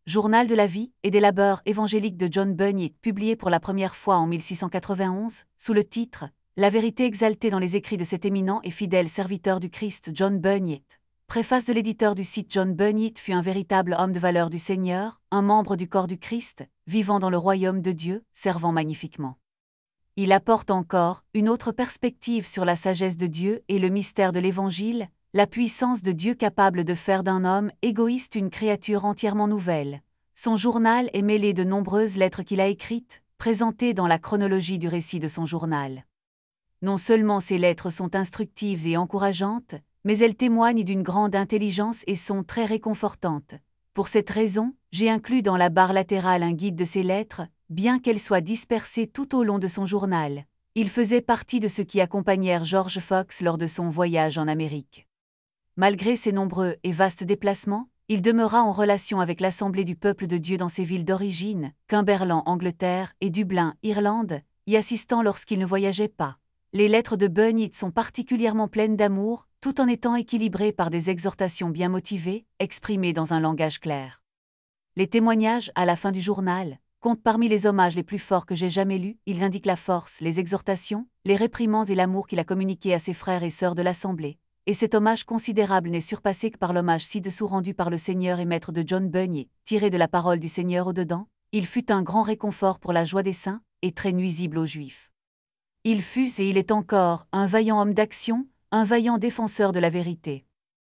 Journal de la vie et des labeurs évangéliques de John Bunyan, publié pour la première fois en 1691, sous le titre « La vérité exaltée dans les écrits de cet éminent et fidèle serviteur du Christ John Bunyan ». Préface de l'éditeur du site. John Bunyan fut un véritable homme de valeur du Seigneur, un membre du corps du Christ, vivant dans le royaume de Dieu, servant magnifiquement. Il apporte encore une autre perspective sur la sagesse de Dieu et le mystère de l'Évangile, la puissance de Dieu capable de faire d'un homme égoïste une créature entièrement nouvelle. Son journal est mêlé de nombreuses lettres qu'il a écrites, présentées dans la chronologie du récit de son journal. Non seulement ces lettres sont instructives et encourageantes, mais elles témoignent d'une grande intelligence et sont très réconfortantes. Pour cette raison, j'ai inclus dans la barre latérale un guide de ces lettres, bien qu'elles soient dispersées tout au long de son journal. Il faisait partie de ceux qui accompagnèrent George Fox lors de son voyage en Amérique. Malgré ses nombreux et vastes déplacements, il demeura en relation avec l'Assemblée du peuple de Dieu dans ses villes d'origine, Cumberland, Angleterre, et Dublin, Irlande, y assistant lorsqu'il ne voyageait pas. Les lettres de Bunyan sont particulièrement pleines d'amour, tout en étant équilibrées par des exhortations bien motivées, exprimées dans un langage clair. Les témoignages, à la fin du journal, comptent parmi les hommages les plus forts que j'ai jamais lus. Ils indiquent la force, les exhortations, les réprimandes et l'amour qu'il a communiqué à ses frères et sœurs de l'Assemblée. Et cet hommage considérable n'est surpassé que par l'hommage ci-dessous rendu par le Seigneur et Maître de John Bunyan, tiré de la parole du Seigneur au-dedans. Il fut un grand réconfort pour la joie des saints, et très nuisible aux Juifs. Il fut et il est encore un vaillant homme d'action, un vaillant défenseur de la vérité.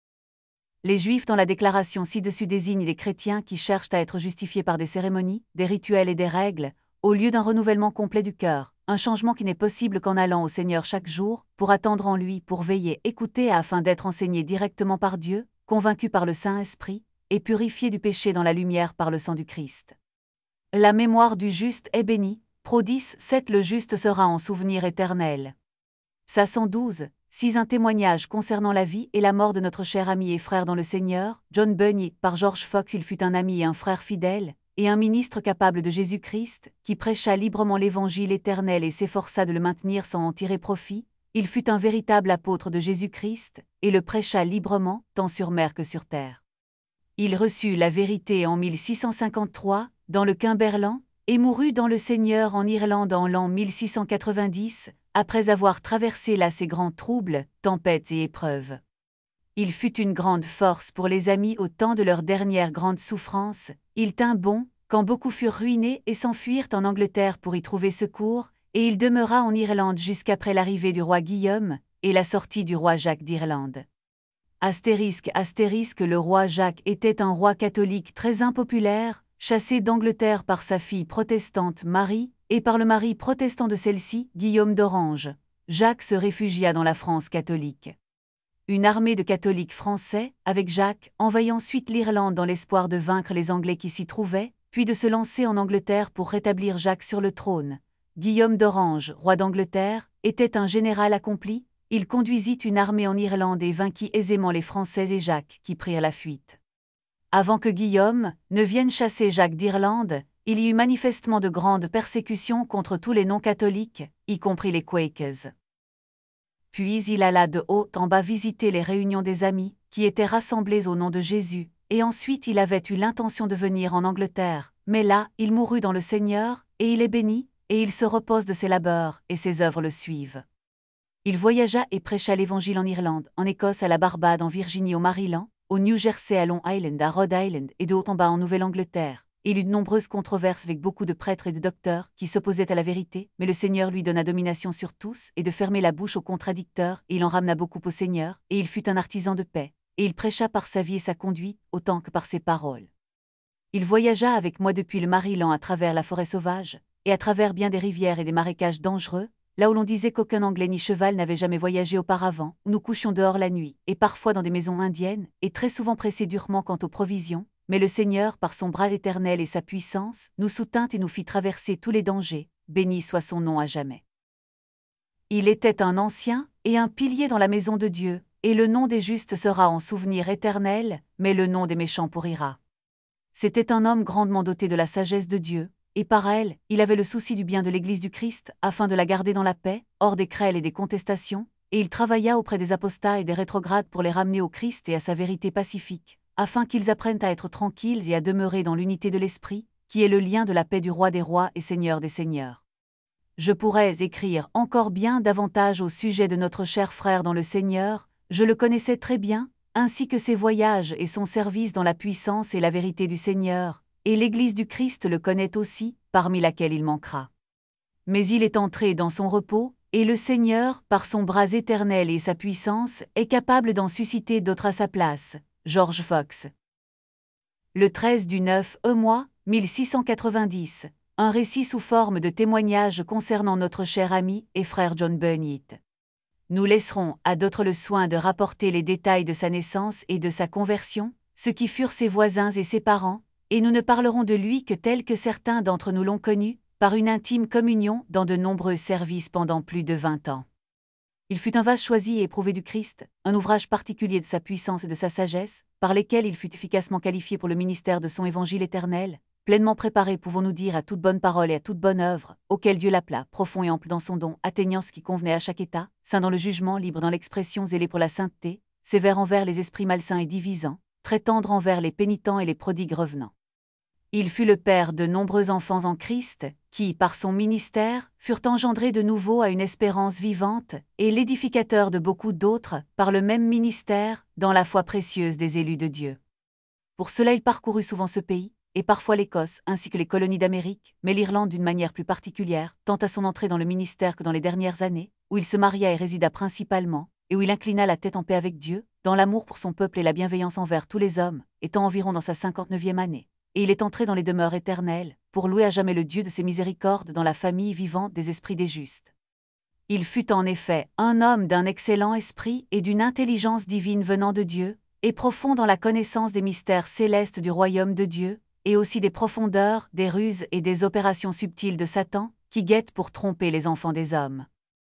Les Juifs dans la déclaration ci-dessus désignent des chrétiens qui cherchent à être justifiés par des cérémonies, des rituels et des règles, au lieu d'un renouvellement complet du cœur, un changement qui n'est possible qu'en allant au Seigneur chaque jour, pour attendre en lui, pour veiller, écouter afin d'être enseigné directement par Dieu, convaincu par le Saint-Esprit, et purifié du péché dans la lumière par le sang du Christ. La mémoire du juste est bénie, Prodice 7. Le juste sera en souvenir éternel. Psaume 112, 6. Un témoignage concernant la vie et la mort de notre cher ami et frère dans le Seigneur, John Bunyan, par George Fox. Il fut un ami et un frère fidèle, et un ministre capable de Jésus-Christ, qui prêcha librement l'Évangile éternel et s'efforça de le maintenir sans en tirer profit. Il fut un véritable apôtre de Jésus-Christ, et le prêcha librement, tant sur mer que sur terre. Il reçut la vérité en 1653, dans le Cumberland, et mourut dans le Seigneur en Irlande en l'an 1690, après avoir traversé là ces grands troubles, tempêtes et épreuves. Il fut une grande force pour les amis au temps de leur dernière grande souffrance. Il tint bon, quand beaucoup furent ruinés et s'enfuirent en Angleterre pour y trouver secours, et il demeura en Irlande jusqu'après l'arrivée du roi Guillaume, et la sortie du roi Jacques d'Irlande. Astérisque, le roi Jacques était un roi catholique très impopulaire, chassé d'Angleterre par sa fille protestante Marie, et par le mari protestant de celle-ci, Guillaume d'Orange. Jacques se réfugia dans la France catholique. Une armée de catholiques français, avec Jacques, envahit ensuite l'Irlande dans l'espoir de vaincre les Anglais qui s'y trouvaient, puis de se lancer en Angleterre pour rétablir Jacques sur le trône. Guillaume d'Orange, roi d'Angleterre, était un général accompli. Il conduisit une armée en Irlande et vainquit aisément les Français et Jacques qui prirent la fuite. Avant que Guillaume ne vienne chasser Jacques d'Irlande, il y eut manifestement de grandes persécutions contre tous les non-catholiques, y compris les Quakers. Puis il alla de haut en bas visiter les réunions des amis, qui étaient rassemblés au nom de Jésus, et ensuite il avait eu l'intention de venir en Angleterre, mais là, il mourut dans le Seigneur, et il est béni, et il se repose de ses labeurs, et ses œuvres le suivent. Il voyagea et prêcha l'Évangile en Irlande, en Écosse, à la Barbade, en Virginie, au Maryland, au New Jersey, à Long Island, à Rhode Island, et de haut en bas en Nouvelle-Angleterre. Il eut de nombreuses controverses avec beaucoup de prêtres et de docteurs qui s'opposaient à la vérité, mais le Seigneur lui donna domination sur tous et de fermer la bouche aux contradicteurs, et il en ramena beaucoup au Seigneur, et il fut un artisan de paix, et il prêcha par sa vie et sa conduite, autant que par ses paroles. Il voyagea avec moi depuis le Maryland à travers la forêt sauvage, et à travers bien des rivières et des marécages dangereux, là où l'on disait qu'aucun Anglais ni cheval n'avait jamais voyagé auparavant. Nous couchions dehors la nuit, et parfois dans des maisons indiennes, et très souvent pressés durement quant aux provisions, mais le Seigneur, par son bras éternel et sa puissance, nous soutint et nous fit traverser tous les dangers, béni soit son nom à jamais. Il était un ancien et un pilier dans la maison de Dieu, et le nom des justes sera en souvenir éternel, mais le nom des méchants pourrira. C'était un homme grandement doté de la sagesse de Dieu, et par elle, il avait le souci du bien de l'Église du Christ, afin de la garder dans la paix, hors des querelles et des contestations, et il travailla auprès des apostats et des rétrogrades pour les ramener au Christ et à sa vérité pacifique, afin qu'ils apprennent à être tranquilles et à demeurer dans l'unité de l'esprit, qui est le lien de la paix du roi des rois et seigneur des seigneurs. Je pourrais écrire encore bien davantage au sujet de notre cher frère dans le Seigneur, je le connaissais très bien, ainsi que ses voyages et son service dans la puissance et la vérité du Seigneur, et l'Église du Christ le connaît aussi, parmi laquelle il manquera. Mais il est entré dans son repos, et le Seigneur, par son bras éternel et sa puissance, est capable d'en susciter d'autres à sa place. George Fox. Le 13 du 9 mois, 1690, un récit sous forme de témoignage concernant notre cher ami et frère John Bunyan. Nous laisserons à d'autres le soin de rapporter les détails de sa naissance et de sa conversion, ce qui furent ses voisins et ses parents, et nous ne parlerons de lui que tel que certains d'entre nous l'ont connu, par une intime communion dans de nombreux services pendant plus de 20 ans. Il fut un vase choisi et éprouvé du Christ, un ouvrage particulier de sa puissance et de sa sagesse, par lesquels il fut efficacement qualifié pour le ministère de son évangile éternel, pleinement préparé pouvons-nous dire à toute bonne parole et à toute bonne œuvre, auquel Dieu l'appela, profond et ample dans son don, atteignant ce qui convenait à chaque état, saint dans le jugement, libre dans l'expression, zélé pour la sainteté, sévère envers les esprits malsains et divisants, très tendre envers les pénitents et les prodigues revenants. Il fut le père de nombreux enfants en Christ, qui, par son ministère, furent engendrés de nouveau à une espérance vivante, et l'édificateur de beaucoup d'autres, par le même ministère, dans la foi précieuse des élus de Dieu. Pour cela il parcourut souvent ce pays, et parfois l'Écosse, ainsi que les colonies d'Amérique, mais l'Irlande d'une manière plus particulière, tant à son entrée dans le ministère que dans les dernières années, où il se maria et résida principalement, et où il inclina la tête en paix avec Dieu, dans l'amour pour son peuple et la bienveillance envers tous les hommes, étant environ dans sa 59e année. Et il est entré dans les demeures éternelles, pour louer à jamais le Dieu de ses miséricordes dans la famille vivante des esprits des justes. Il fut en effet un homme d'un excellent esprit et d'une intelligence divine venant de Dieu, et profond dans la connaissance des mystères célestes du royaume de Dieu, et aussi des profondeurs, des ruses et des opérations subtiles de Satan, qui guettent pour tromper les enfants des hommes.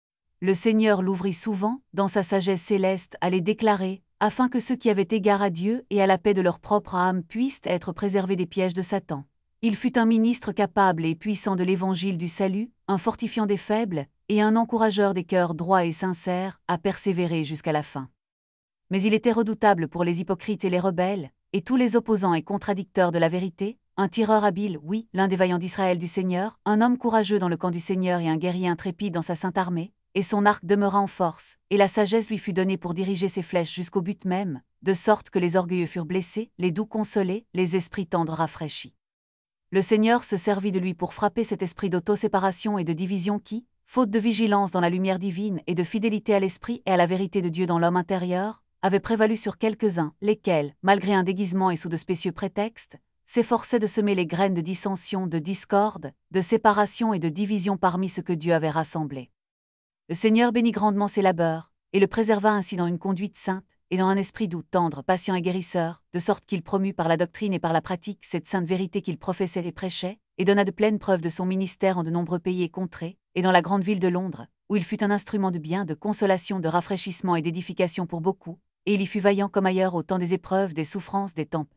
Le Seigneur l'ouvrit souvent, dans sa sagesse céleste, à les déclarer, afin que ceux qui avaient égard à Dieu et à la paix de leur propre âme puissent être préservés des pièges de Satan. Il fut un ministre capable et puissant de l'évangile du salut, un fortifiant des faibles, et un encourageur des cœurs droits et sincères, à persévérer jusqu'à la fin. Mais il était redoutable pour les hypocrites et les rebelles, et tous les opposants et contradicteurs de la vérité, un tireur habile, oui, l'un des vaillants d'Israël du Seigneur, un homme courageux dans le camp du Seigneur et un guerrier intrépide dans sa sainte armée, et son arc demeura en force, et la sagesse lui fut donnée pour diriger ses flèches jusqu'au but même, de sorte que les orgueilleux furent blessés, les doux consolés, les esprits tendres rafraîchis. Le Seigneur se servit de lui pour frapper cet esprit d'autoséparation et de division qui, faute de vigilance dans la lumière divine et de fidélité à l'esprit et à la vérité de Dieu dans l'homme intérieur, avait prévalu sur quelques-uns, lesquels, malgré un déguisement et sous de spécieux prétextes, s'efforçaient de semer les graines de dissension, de discorde, de séparation et de division parmi ceux que Dieu avait rassemblés. Le Seigneur bénit grandement ses labeurs, et le préserva ainsi dans une conduite sainte, et dans un esprit doux, tendre, patient et guérisseur, de sorte qu'il promut par la doctrine et par la pratique cette sainte vérité qu'il professait et prêchait, et donna de pleines preuves de son ministère en de nombreux pays et contrées, et dans la grande ville de Londres, où il fut un instrument de bien, de consolation, de rafraîchissement et d'édification pour beaucoup, et il y fut vaillant comme ailleurs au temps des épreuves, des souffrances, des tempêtes.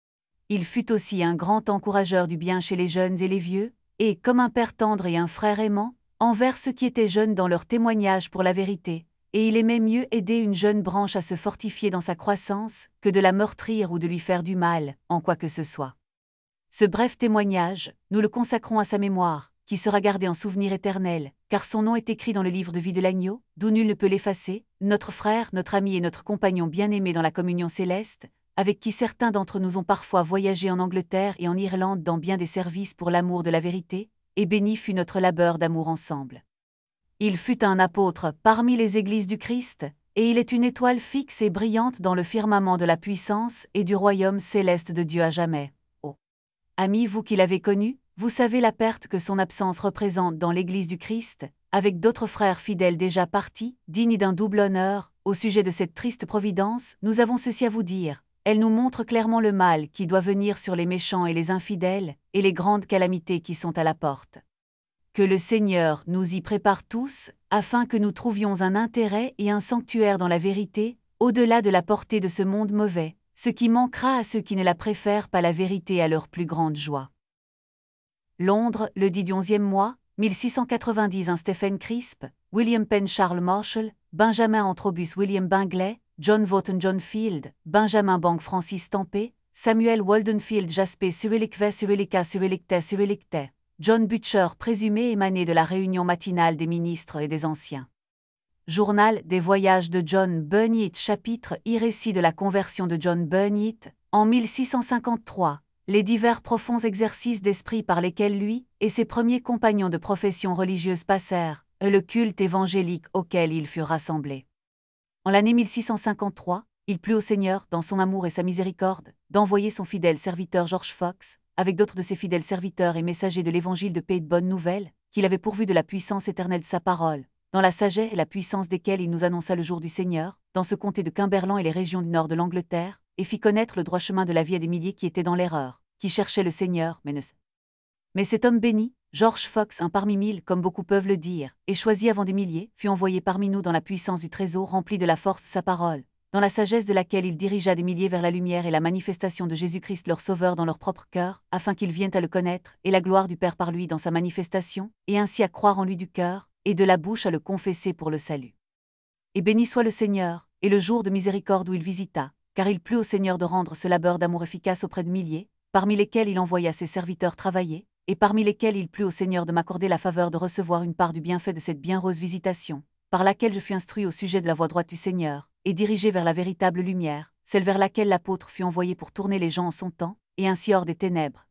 Il fut aussi un grand encourageur du bien chez les jeunes et les vieux, et, comme un père tendre et un frère aimant, envers ceux qui étaient jeunes dans leur témoignage pour la vérité, et il aimait mieux aider une jeune branche à se fortifier dans sa croissance, que de la meurtrir ou de lui faire du mal, en quoi que ce soit. Ce bref témoignage, nous le consacrons à sa mémoire, qui sera gardé en souvenir éternel, car son nom est écrit dans le livre de vie de l'agneau, d'où nul ne peut l'effacer, notre frère, notre ami et notre compagnon bien-aimé dans la communion céleste, avec qui certains d'entre nous ont parfois voyagé en Angleterre et en Irlande dans bien des services pour l'amour de la vérité, et béni fut notre labeur d'amour ensemble. Il fut un apôtre parmi les églises du Christ, et il est une étoile fixe et brillante dans le firmament de la puissance et du royaume céleste de Dieu à jamais. Oh. Amis, vous qui l'avez connu, vous savez la perte que son absence représente dans l'église du Christ, avec d'autres frères fidèles déjà partis, dignes d'un double honneur. Au sujet de cette triste providence, nous avons ceci à vous dire. Elle nous montre clairement le mal qui doit venir sur les méchants et les infidèles, et les grandes calamités qui sont à la porte. Que le Seigneur nous y prépare tous, afin que nous trouvions un intérêt et un sanctuaire dans la vérité, au-delà de la portée de ce monde mauvais, ce qui manquera à ceux qui ne la préfèrent pas la vérité à leur plus grande joie. Londres, le 10 du 11e mois, 1690. Un Stephen Crisp, William Penn Charles Marshall, Benjamin Antrobus William Bingley, John Wotton John Field, Benjamin Bank Francis Tempé, Samuel Waldenfield Jasper Suelikve Suelika Suelikte Suelikte, John Butcher présumé émané de la réunion matinale des ministres et des anciens. Journal des voyages de John Bunyan chapitre I récit de la conversion de John Bunyan, en 1653, les divers profonds exercices d'esprit par lesquels lui et ses premiers compagnons de profession religieuse passèrent, et le culte évangélique auquel ils furent rassemblés. En l'année 1653, il plut au Seigneur, dans son amour et sa miséricorde, d'envoyer son fidèle serviteur George Fox, avec d'autres de ses fidèles serviteurs et messagers de l'évangile de paix et de bonne nouvelle, qu'il avait pourvu de la puissance éternelle de sa parole, dans la sagesse et la puissance desquelles il nous annonça le jour du Seigneur, dans ce comté de Cumberland et les régions du nord de l'Angleterre, et fit connaître le droit chemin de la vie à des milliers qui étaient dans l'erreur, qui cherchaient le Seigneur, mais cet homme béni, George Fox, un parmi mille, comme beaucoup peuvent le dire, et choisi avant des milliers, fut envoyé parmi nous dans la puissance du trésor rempli de la force de sa parole, dans la sagesse de laquelle il dirigea des milliers vers la lumière et la manifestation de Jésus-Christ leur Sauveur dans leur propre cœur, afin qu'ils viennent à le connaître, et la gloire du Père par lui dans sa manifestation, et ainsi à croire en lui du cœur, et de la bouche à le confesser pour le salut. Et béni soit le Seigneur, et le jour de miséricorde où il visita, car il plut au Seigneur de rendre ce labeur d'amour efficace auprès de milliers, parmi lesquels il envoya ses serviteurs travailler, et parmi lesquels il plut au Seigneur de m'accorder la faveur de recevoir une part du bienfait de cette bienheureuse visitation, par laquelle je fus instruit au sujet de la voie droite du Seigneur, et dirigé vers la véritable lumière, celle vers laquelle l'apôtre fut envoyé pour tourner les gens en son temps, et ainsi hors des ténèbres.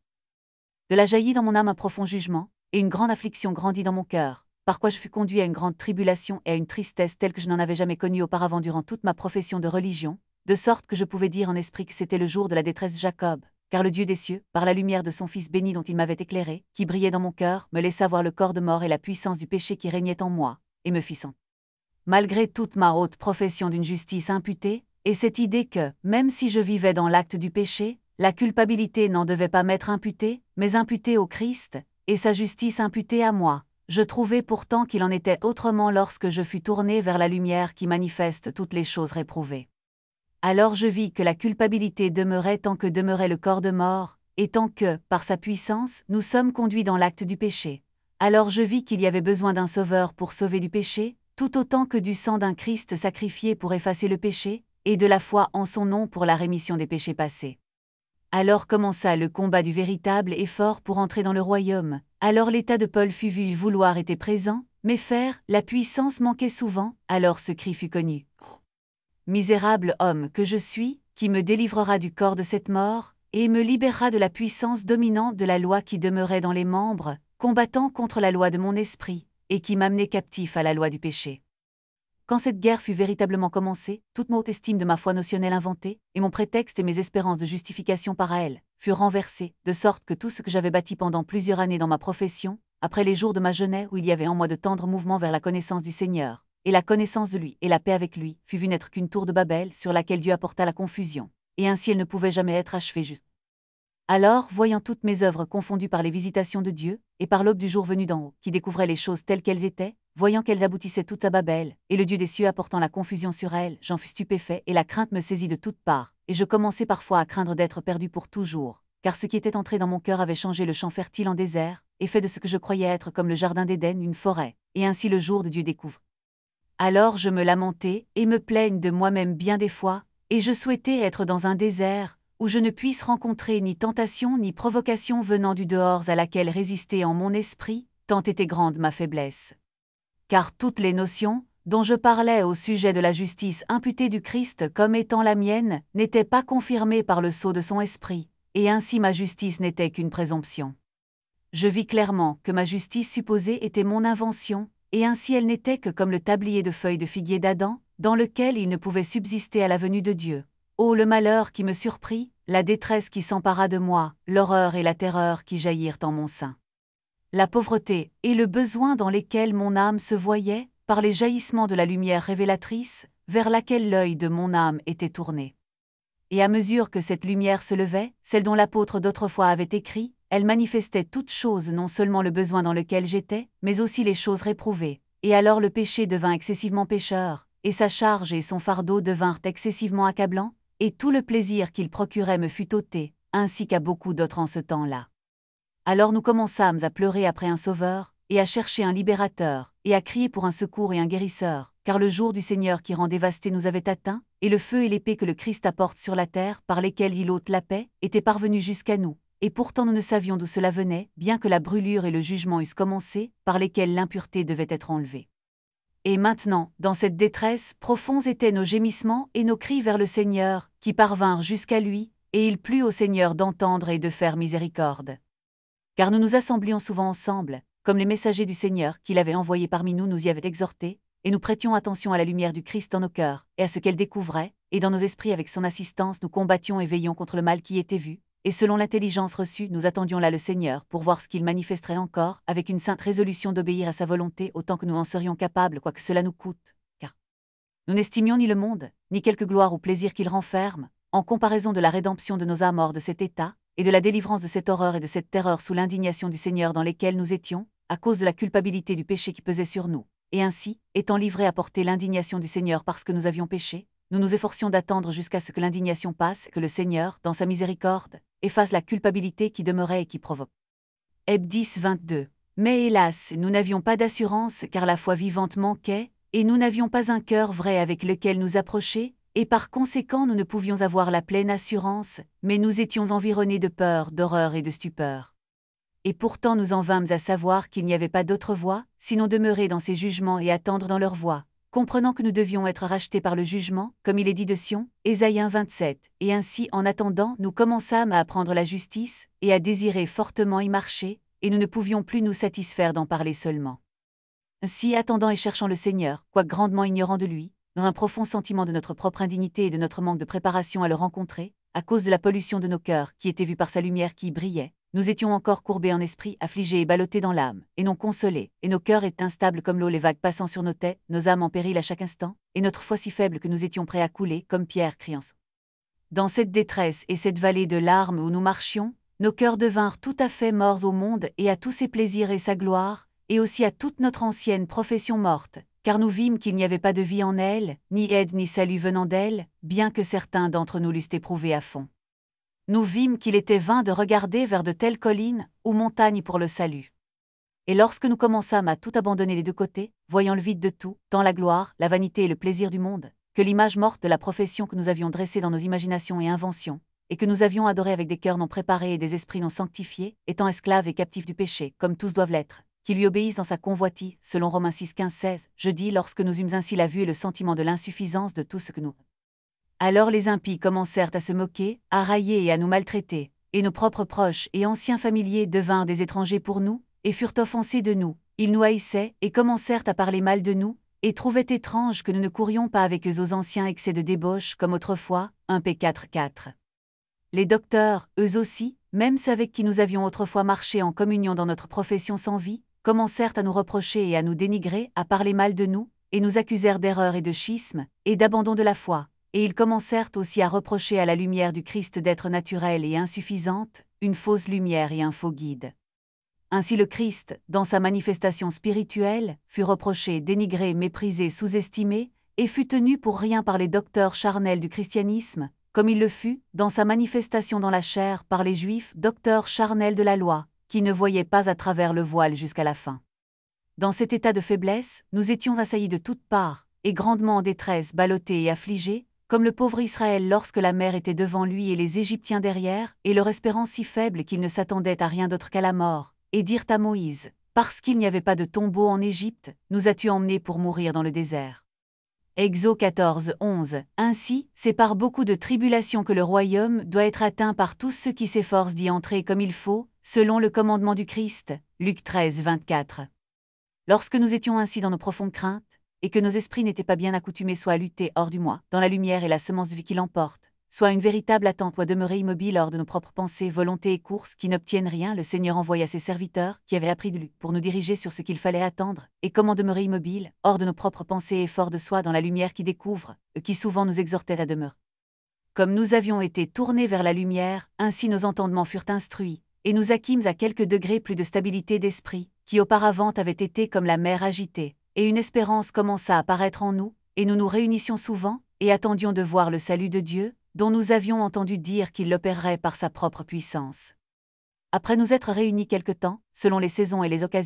De là jaillit dans mon âme un profond jugement, et une grande affliction grandit dans mon cœur, par quoi je fus conduit à une grande tribulation et à une tristesse telle que je n'en avais jamais connue auparavant durant toute ma profession de religion, de sorte que je pouvais dire en esprit que c'était le jour de la détresse de Jacob, car le Dieu des cieux, par la lumière de son Fils béni dont il m'avait éclairé, qui brillait dans mon cœur, me laissa voir le corps de mort et la puissance du péché qui régnait en moi, et me fit sentir, malgré toute ma haute profession d'une justice imputée, et cette idée que, même si je vivais dans l'acte du péché, la culpabilité n'en devait pas m'être imputée, mais imputée au Christ, et sa justice imputée à moi. Je trouvai pourtant qu'il en était autrement lorsque je fus tourné vers la lumière qui manifeste toutes les choses réprouvées. Alors je vis que la culpabilité demeurait tant que demeurait le corps de mort, et tant que, par sa puissance, nous sommes conduits dans l'acte du péché. Alors je vis qu'il y avait besoin d'un sauveur pour sauver du péché, tout autant que du sang d'un Christ sacrifié pour effacer le péché, et de la foi en son nom pour la rémission des péchés passés. Alors commença le combat du véritable effort pour entrer dans le royaume. Alors l'état de Paul fut vu vouloir était présent, mais faire, la puissance manquait souvent, alors ce cri fut connu. Misérable homme que je suis, qui me délivrera du corps de cette mort, et me libérera de la puissance dominante de la loi qui demeurait dans les membres, combattant contre la loi de mon esprit, et qui m'amenait captif à la loi du péché. Quand cette guerre fut véritablement commencée, toute ma haute estime de ma foi notionnelle inventée, et mon prétexte et mes espérances de justification par elle, furent renversés, de sorte que tout ce que j'avais bâti pendant plusieurs années dans ma profession, après les jours de ma jeunesse où il y avait en moi de tendres mouvements vers la connaissance du Seigneur, et la connaissance de lui et la paix avec lui, fut vu n'être qu'une tour de Babel sur laquelle Dieu apporta la confusion, et ainsi elle ne pouvait jamais être achevée juste. Alors, voyant toutes mes œuvres confondues par les visitations de Dieu, et par l'aube du jour venu d'en haut, qui découvrait les choses telles qu'elles étaient, voyant qu'elles aboutissaient toutes à Babel, et le Dieu des cieux apportant la confusion sur elles, j'en fus stupéfait, et la crainte me saisit de toutes parts, et je commençai parfois à craindre d'être perdu pour toujours, car ce qui était entré dans mon cœur avait changé le champ fertile en désert, et fait de ce que je croyais être comme le jardin d'Éden une forêt, et ainsi le jour de Dieu découvre. Alors je me lamentai, et me plaigne de moi-même bien des fois, et je souhaitais être dans un désert, où je ne puisse rencontrer ni tentation ni provocation venant du dehors à laquelle résister en mon esprit, tant était grande ma faiblesse. Car toutes les notions, dont je parlais au sujet de la justice imputée du Christ comme étant la mienne, n'étaient pas confirmées par le sceau de son esprit, et ainsi ma justice n'était qu'une présomption. Je vis clairement que ma justice supposée était mon invention, et ainsi elle n'était que comme le tablier de feuilles de figuier d'Adam, dans lequel il ne pouvait subsister à la venue de Dieu. Oh le malheur qui me surprit, la détresse qui s'empara de moi, l'horreur et la terreur qui jaillirent en mon sein. La pauvreté et le besoin dans lesquels mon âme se voyait, par les jaillissements de la lumière révélatrice, vers laquelle l'œil de mon âme était tourné. Et à mesure que cette lumière se levait, celle dont l'apôtre d'autrefois avait écrit, elle manifestait toutes choses, non seulement le besoin dans lequel j'étais, mais aussi les choses réprouvées. Et alors le péché devint excessivement pécheur, et sa charge et son fardeau devinrent excessivement accablants, et tout le plaisir qu'il procurait me fut ôté, ainsi qu'à beaucoup d'autres en ce temps-là. Alors nous commençâmes à pleurer après un sauveur, et à chercher un libérateur, et à crier pour un secours et un guérisseur, car le jour du Seigneur qui rend dévasté nous avait atteints, et le feu et l'épée que le Christ apporte sur la terre, par lesquels il ôte la paix, étaient parvenus jusqu'à nous. Et pourtant nous ne savions d'où cela venait, bien que la brûlure et le jugement eussent commencé, par lesquels l'impureté devait être enlevée. Et maintenant, dans cette détresse, profonds étaient nos gémissements et nos cris vers le Seigneur, qui parvinrent jusqu'à lui, et il plut au Seigneur d'entendre et de faire miséricorde. Car nous nous assemblions souvent ensemble, comme les messagers du Seigneur qu'il avait envoyés parmi nous nous y avaient exhortés, et nous prêtions attention à la lumière du Christ dans nos cœurs, et à ce qu'elle découvrait, et dans nos esprits avec son assistance nous combattions et veillions contre le mal qui était vu, et selon l'intelligence reçue nous attendions là le Seigneur pour voir ce qu'il manifesterait encore, avec une sainte résolution d'obéir à sa volonté autant que nous en serions capables quoi que cela nous coûte, car nous n'estimions ni le monde, ni quelque gloire ou plaisir qu'il renferme, en comparaison de la rédemption de nos âmes hors de cet état, et de la délivrance de cette horreur et de cette terreur sous l'indignation du Seigneur dans lesquelles nous étions, à cause de la culpabilité du péché qui pesait sur nous, et ainsi, étant livrés à porter l'indignation du Seigneur parce que nous avions péché, nous nous efforcions d'attendre jusqu'à ce que l'indignation passe, que le Seigneur, dans sa miséricorde, efface la culpabilité qui demeurait et qui provoque. Heb 10, 22. Mais hélas, nous n'avions pas d'assurance car la foi vivante manquait, et nous n'avions pas un cœur vrai avec lequel nous approcher, et par conséquent nous ne pouvions avoir la pleine assurance, mais nous étions environnés de peur, d'horreur et de stupeur. Et pourtant nous en vînmes à savoir qu'il n'y avait pas d'autre voie, sinon demeurer dans ces jugements et attendre dans leur voie, comprenant que nous devions être rachetés par le jugement, comme il est dit de Sion, Ésaïe 1, 27, et ainsi en attendant nous commençâmes à apprendre la justice, et à désirer fortement y marcher, et nous ne pouvions plus nous satisfaire d'en parler seulement. Ainsi attendant et cherchant le Seigneur, quoique grandement ignorant de lui, dans un profond sentiment de notre propre indignité et de notre manque de préparation à le rencontrer, à cause de la pollution de nos cœurs qui était vue par sa lumière qui y brillait, nous étions encore courbés en esprit, affligés et ballottés dans l'âme, et non consolés, et nos cœurs étaient instables comme l'eau, les vagues passant sur nos têtes, nos âmes en péril à chaque instant, et notre foi si faible que nous étions prêts à couler, comme Pierre criant. Dans cette détresse et cette vallée de larmes où nous marchions, nos cœurs devinrent tout à fait morts au monde et à tous ses plaisirs et sa gloire, et aussi à toute notre ancienne profession morte, car nous vîmes qu'il n'y avait pas de vie en elle, ni aide ni salut venant d'elle, bien que certains d'entre nous l'eussent éprouvé à fond. Nous vîmes qu'il était vain de regarder vers de telles collines ou montagnes pour le salut. Et lorsque nous commençâmes à tout abandonner des deux côtés, voyant le vide de tout, tant la gloire, la vanité et le plaisir du monde, que l'image morte de la profession que nous avions dressée dans nos imaginations et inventions, et que nous avions adorée avec des cœurs non préparés et des esprits non sanctifiés, étant esclaves et captifs du péché, comme tous doivent l'être, qui lui obéissent dans sa convoitise, selon Romains 6, 15, 16, je dis lorsque nous eûmes ainsi la vue et le sentiment de l'insuffisance de tout ce que nous. Alors les impies commencèrent à se moquer, à railler et à nous maltraiter, et nos propres proches et anciens familiers devinrent des étrangers pour nous, et furent offensés de nous, ils nous haïssaient, et commencèrent à parler mal de nous, et trouvaient étrange que nous ne courions pas avec eux aux anciens excès de débauche comme autrefois, 1 P 4, 4. Les docteurs, eux aussi, même ceux avec qui nous avions autrefois marché en communion dans notre profession sans vie, commencèrent à nous reprocher et à nous dénigrer, à parler mal de nous, et nous accusèrent d'erreur et de schisme, et d'abandon de la foi. Et ils commencèrent aussi à reprocher à la lumière du Christ d'être naturelle et insuffisante, une fausse lumière et un faux guide. Ainsi le Christ, dans sa manifestation spirituelle, fut reproché, dénigré, méprisé, sous-estimé, et fut tenu pour rien par les docteurs charnels du christianisme, comme il le fut, dans sa manifestation dans la chair, par les Juifs, docteurs charnels de la loi, qui ne voyaient pas à travers le voile jusqu'à la fin. Dans cet état de faiblesse, nous étions assaillis de toutes parts, et grandement en détresse, ballottés et affligés, comme le pauvre Israël lorsque la mer était devant lui et les Égyptiens derrière, et leur espérance si faible qu'ils ne s'attendaient à rien d'autre qu'à la mort, et dirent à Moïse, parce qu'il n'y avait pas de tombeau en Égypte, nous as-tu emmenés pour mourir dans le désert. Exode 14, 11. Ainsi, c'est par beaucoup de tribulations que le royaume doit être atteint par tous ceux qui s'efforcent d'y entrer comme il faut, selon le commandement du Christ. Luc 13, 24. Lorsque nous étions ainsi dans nos profondes craintes, et que nos esprits n'étaient pas bien accoutumés soit à lutter hors du moi, dans la lumière et la semence de vie qui l'emporte, soit une véritable attente ou à demeurer immobile hors de nos propres pensées, volontés et courses qui n'obtiennent rien, le Seigneur envoya ses serviteurs, qui avaient appris de lui, pour nous diriger sur ce qu'il fallait attendre, et comment demeurer immobile, hors de nos propres pensées et fort de soi dans la lumière qui découvre, qui souvent nous exhortait à demeurer. Comme nous avions été tournés vers la lumière, ainsi nos entendements furent instruits, et nous acquîmes à quelques degrés plus de stabilité d'esprit, qui auparavant avait été comme la mer agitée, et une espérance commença à paraître en nous, et nous nous réunissions souvent, et attendions de voir le salut de Dieu, dont nous avions entendu dire qu'il l'opérerait par sa propre puissance. Après nous être réunis quelque temps, selon les saisons et les occasions,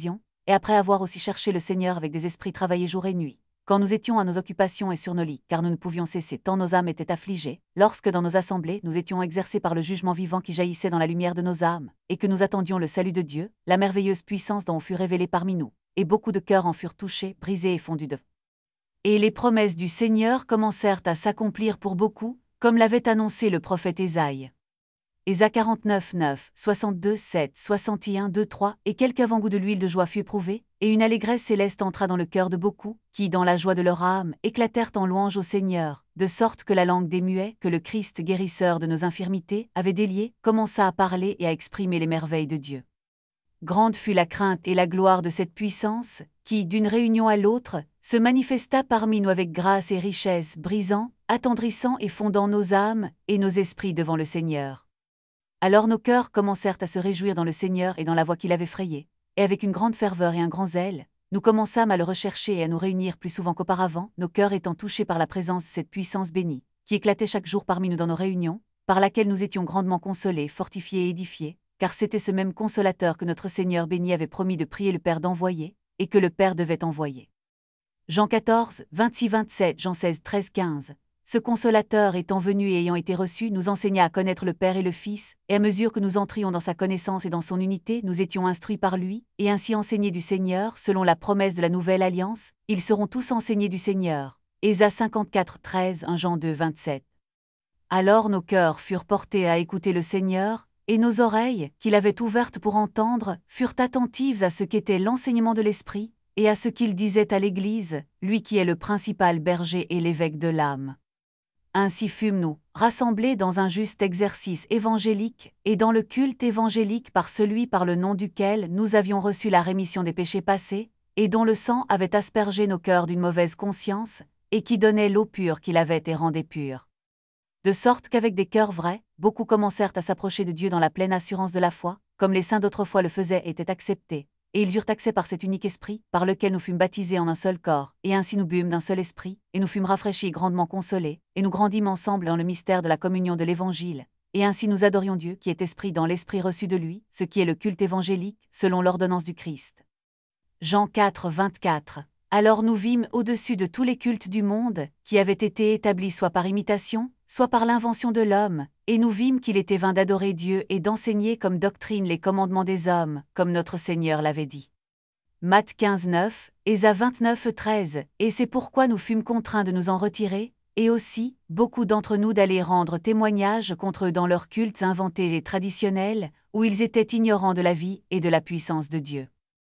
et après avoir aussi cherché le Seigneur avec des esprits travaillés jour et nuit, quand nous étions à nos occupations et sur nos lits, car nous ne pouvions cesser tant nos âmes étaient affligées, lorsque dans nos assemblées nous étions exercés par le jugement vivant qui jaillissait dans la lumière de nos âmes, et que nous attendions le salut de Dieu, la merveilleuse puissance dont on fut révélée parmi nous, et beaucoup de cœurs en furent touchés, brisés et fondus de. Et les promesses du Seigneur commencèrent à s'accomplir pour beaucoup, comme l'avait annoncé le prophète Ésaïe. Ésaïe 49, 9, 62, 7, 61, 2, 3, et quelque avant-goût de l'huile de joie fut éprouvé, et une allégresse céleste entra dans le cœur de beaucoup, qui, dans la joie de leur âme, éclatèrent en louange au Seigneur, de sorte que la langue des muets, que le Christ guérisseur de nos infirmités, avait déliée, commença à parler et à exprimer les merveilles de Dieu. Grande fut la crainte et la gloire de cette puissance, qui, d'une réunion à l'autre, se manifesta parmi nous avec grâce et richesse, brisant, attendrissant et fondant nos âmes et nos esprits devant le Seigneur. Alors nos cœurs commencèrent à se réjouir dans le Seigneur et dans la voie qu'il avait frayée, et avec une grande ferveur et un grand zèle, nous commençâmes à le rechercher et à nous réunir plus souvent qu'auparavant, nos cœurs étant touchés par la présence de cette puissance bénie, qui éclatait chaque jour parmi nous dans nos réunions, par laquelle nous étions grandement consolés, fortifiés et édifiés, car c'était ce même consolateur que notre Seigneur béni avait promis de prier le Père d'envoyer, et que le Père devait envoyer. Jean 14, 26-27, Jean 16, 13, 15. Ce consolateur étant venu et ayant été reçu nous enseigna à connaître le Père et le Fils, et à mesure que nous entrions dans sa connaissance et dans son unité, nous étions instruits par lui, et ainsi enseignés du Seigneur, selon la promesse de la nouvelle alliance, ils seront tous enseignés du Seigneur. Ésaïe 54, 13, 1 Jean 2, 27. Alors nos cœurs furent portés à écouter le Seigneur, et nos oreilles, qu'il avait ouvertes pour entendre, furent attentives à ce qu'était l'enseignement de l'Esprit, et à ce qu'il disait à l'Église, lui qui est le principal berger et l'évêque de l'âme. Ainsi fûmes-nous, rassemblés dans un juste exercice évangélique, et dans le culte évangélique par celui par le nom duquel nous avions reçu la rémission des péchés passés, et dont le sang avait aspergé nos cœurs d'une mauvaise conscience, et qui donnait l'eau pure qu'il avait et rendait pure. De sorte qu'avec des cœurs vrais, beaucoup commencèrent à s'approcher de Dieu dans la pleine assurance de la foi, comme les saints d'autrefois le faisaient et étaient acceptés, et ils eurent accès par cet unique esprit, par lequel nous fûmes baptisés en un seul corps, et ainsi nous bûmes d'un seul esprit, et nous fûmes rafraîchis et grandement consolés, et nous grandîmes ensemble dans le mystère de la communion de l'Évangile, et ainsi nous adorions Dieu qui est esprit dans l'esprit reçu de lui, ce qui est le culte évangélique, selon l'ordonnance du Christ. Jean 4, 24. Alors nous vîmes au-dessus de tous les cultes du monde, qui avaient été établis soit par imitation, soit par l'invention de l'homme, et nous vîmes qu'il était vain d'adorer Dieu et d'enseigner comme doctrine les commandements des hommes, comme notre Seigneur l'avait dit. Matthieu 15, 9, Ésaïe 29, 13, et c'est pourquoi nous fûmes contraints de nous en retirer, et aussi, beaucoup d'entre nous d'aller rendre témoignage contre eux dans leurs cultes inventés et traditionnels, où ils étaient ignorants de la vie et de la puissance de Dieu.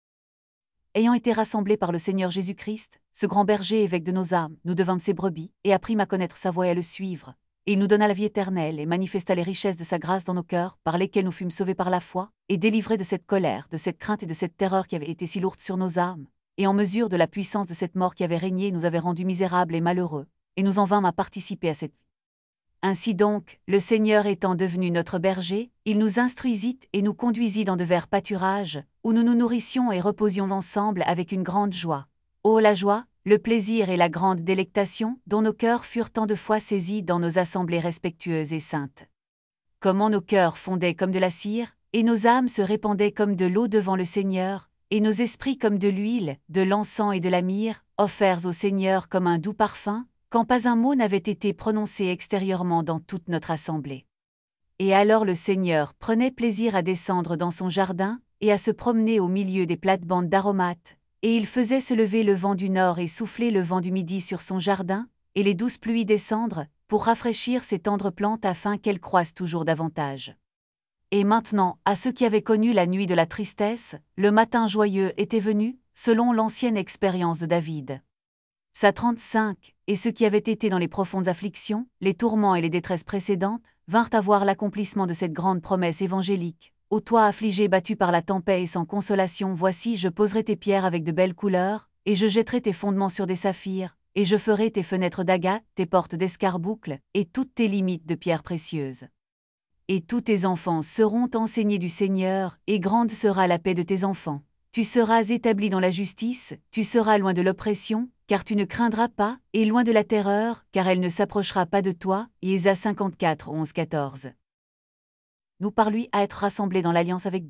Ayant été rassemblés par le Seigneur Jésus-Christ, ce grand berger évêque de nos âmes, nous devînmes ses brebis, et apprîmes à connaître sa voix et à le suivre. Et il nous donna la vie éternelle et manifesta les richesses de sa grâce dans nos cœurs, par lesquelles nous fûmes sauvés par la foi, et délivrés de cette colère, de cette crainte et de cette terreur qui avaient été si lourdes sur nos âmes. Et en mesure de la puissance de cette mort qui avait régné nous avait rendus misérables et malheureux, et nous en vînmes à participer à cette vie. Ainsi donc, le Seigneur étant devenu notre berger, il nous instruisit et nous conduisit dans de verts pâturages, où nous nous nourrissions et reposions ensemble avec une grande joie. Oh la joie, le plaisir et la grande délectation, dont nos cœurs furent tant de fois saisis dans nos assemblées respectueuses et saintes. Comment nos cœurs fondaient comme de la cire, et nos âmes se répandaient comme de l'eau devant le Seigneur, et nos esprits comme de l'huile, de l'encens et de la myrrhe, offerts au Seigneur comme un doux parfum, quand pas un mot n'avait été prononcé extérieurement dans toute notre assemblée. Et alors le Seigneur prenait plaisir à descendre dans son jardin, et à se promener au milieu des plates-bandes d'aromates, et il faisait se lever le vent du nord et souffler le vent du midi sur son jardin, et les douces pluies descendre, pour rafraîchir ses tendres plantes afin qu'elles croissent toujours davantage. Et maintenant, à ceux qui avaient connu la nuit de la tristesse, le matin joyeux était venu, selon l'ancienne expérience de David. Psaume 35, et ceux qui avaient été dans les profondes afflictions, les tourments et les détresses précédentes, vinrent à voir l'accomplissement de cette grande promesse évangélique. Ô toi affligé battu par la tempête et sans consolation, voici je poserai tes pierres avec de belles couleurs, et je jetterai tes fondements sur des saphirs, et je ferai tes fenêtres d'agate, tes portes d'escarboucles, et toutes tes limites de pierres précieuses. Et tous tes enfants seront enseignés du Seigneur, et grande sera la paix de tes enfants. Tu seras établi dans la justice, tu seras loin de l'oppression, car tu ne craindras pas, et loin de la terreur, car elle ne s'approchera pas de toi. Ésaïe 54, 11, 14. Nous par lui à être rassemblés dans l'alliance avec Dieu,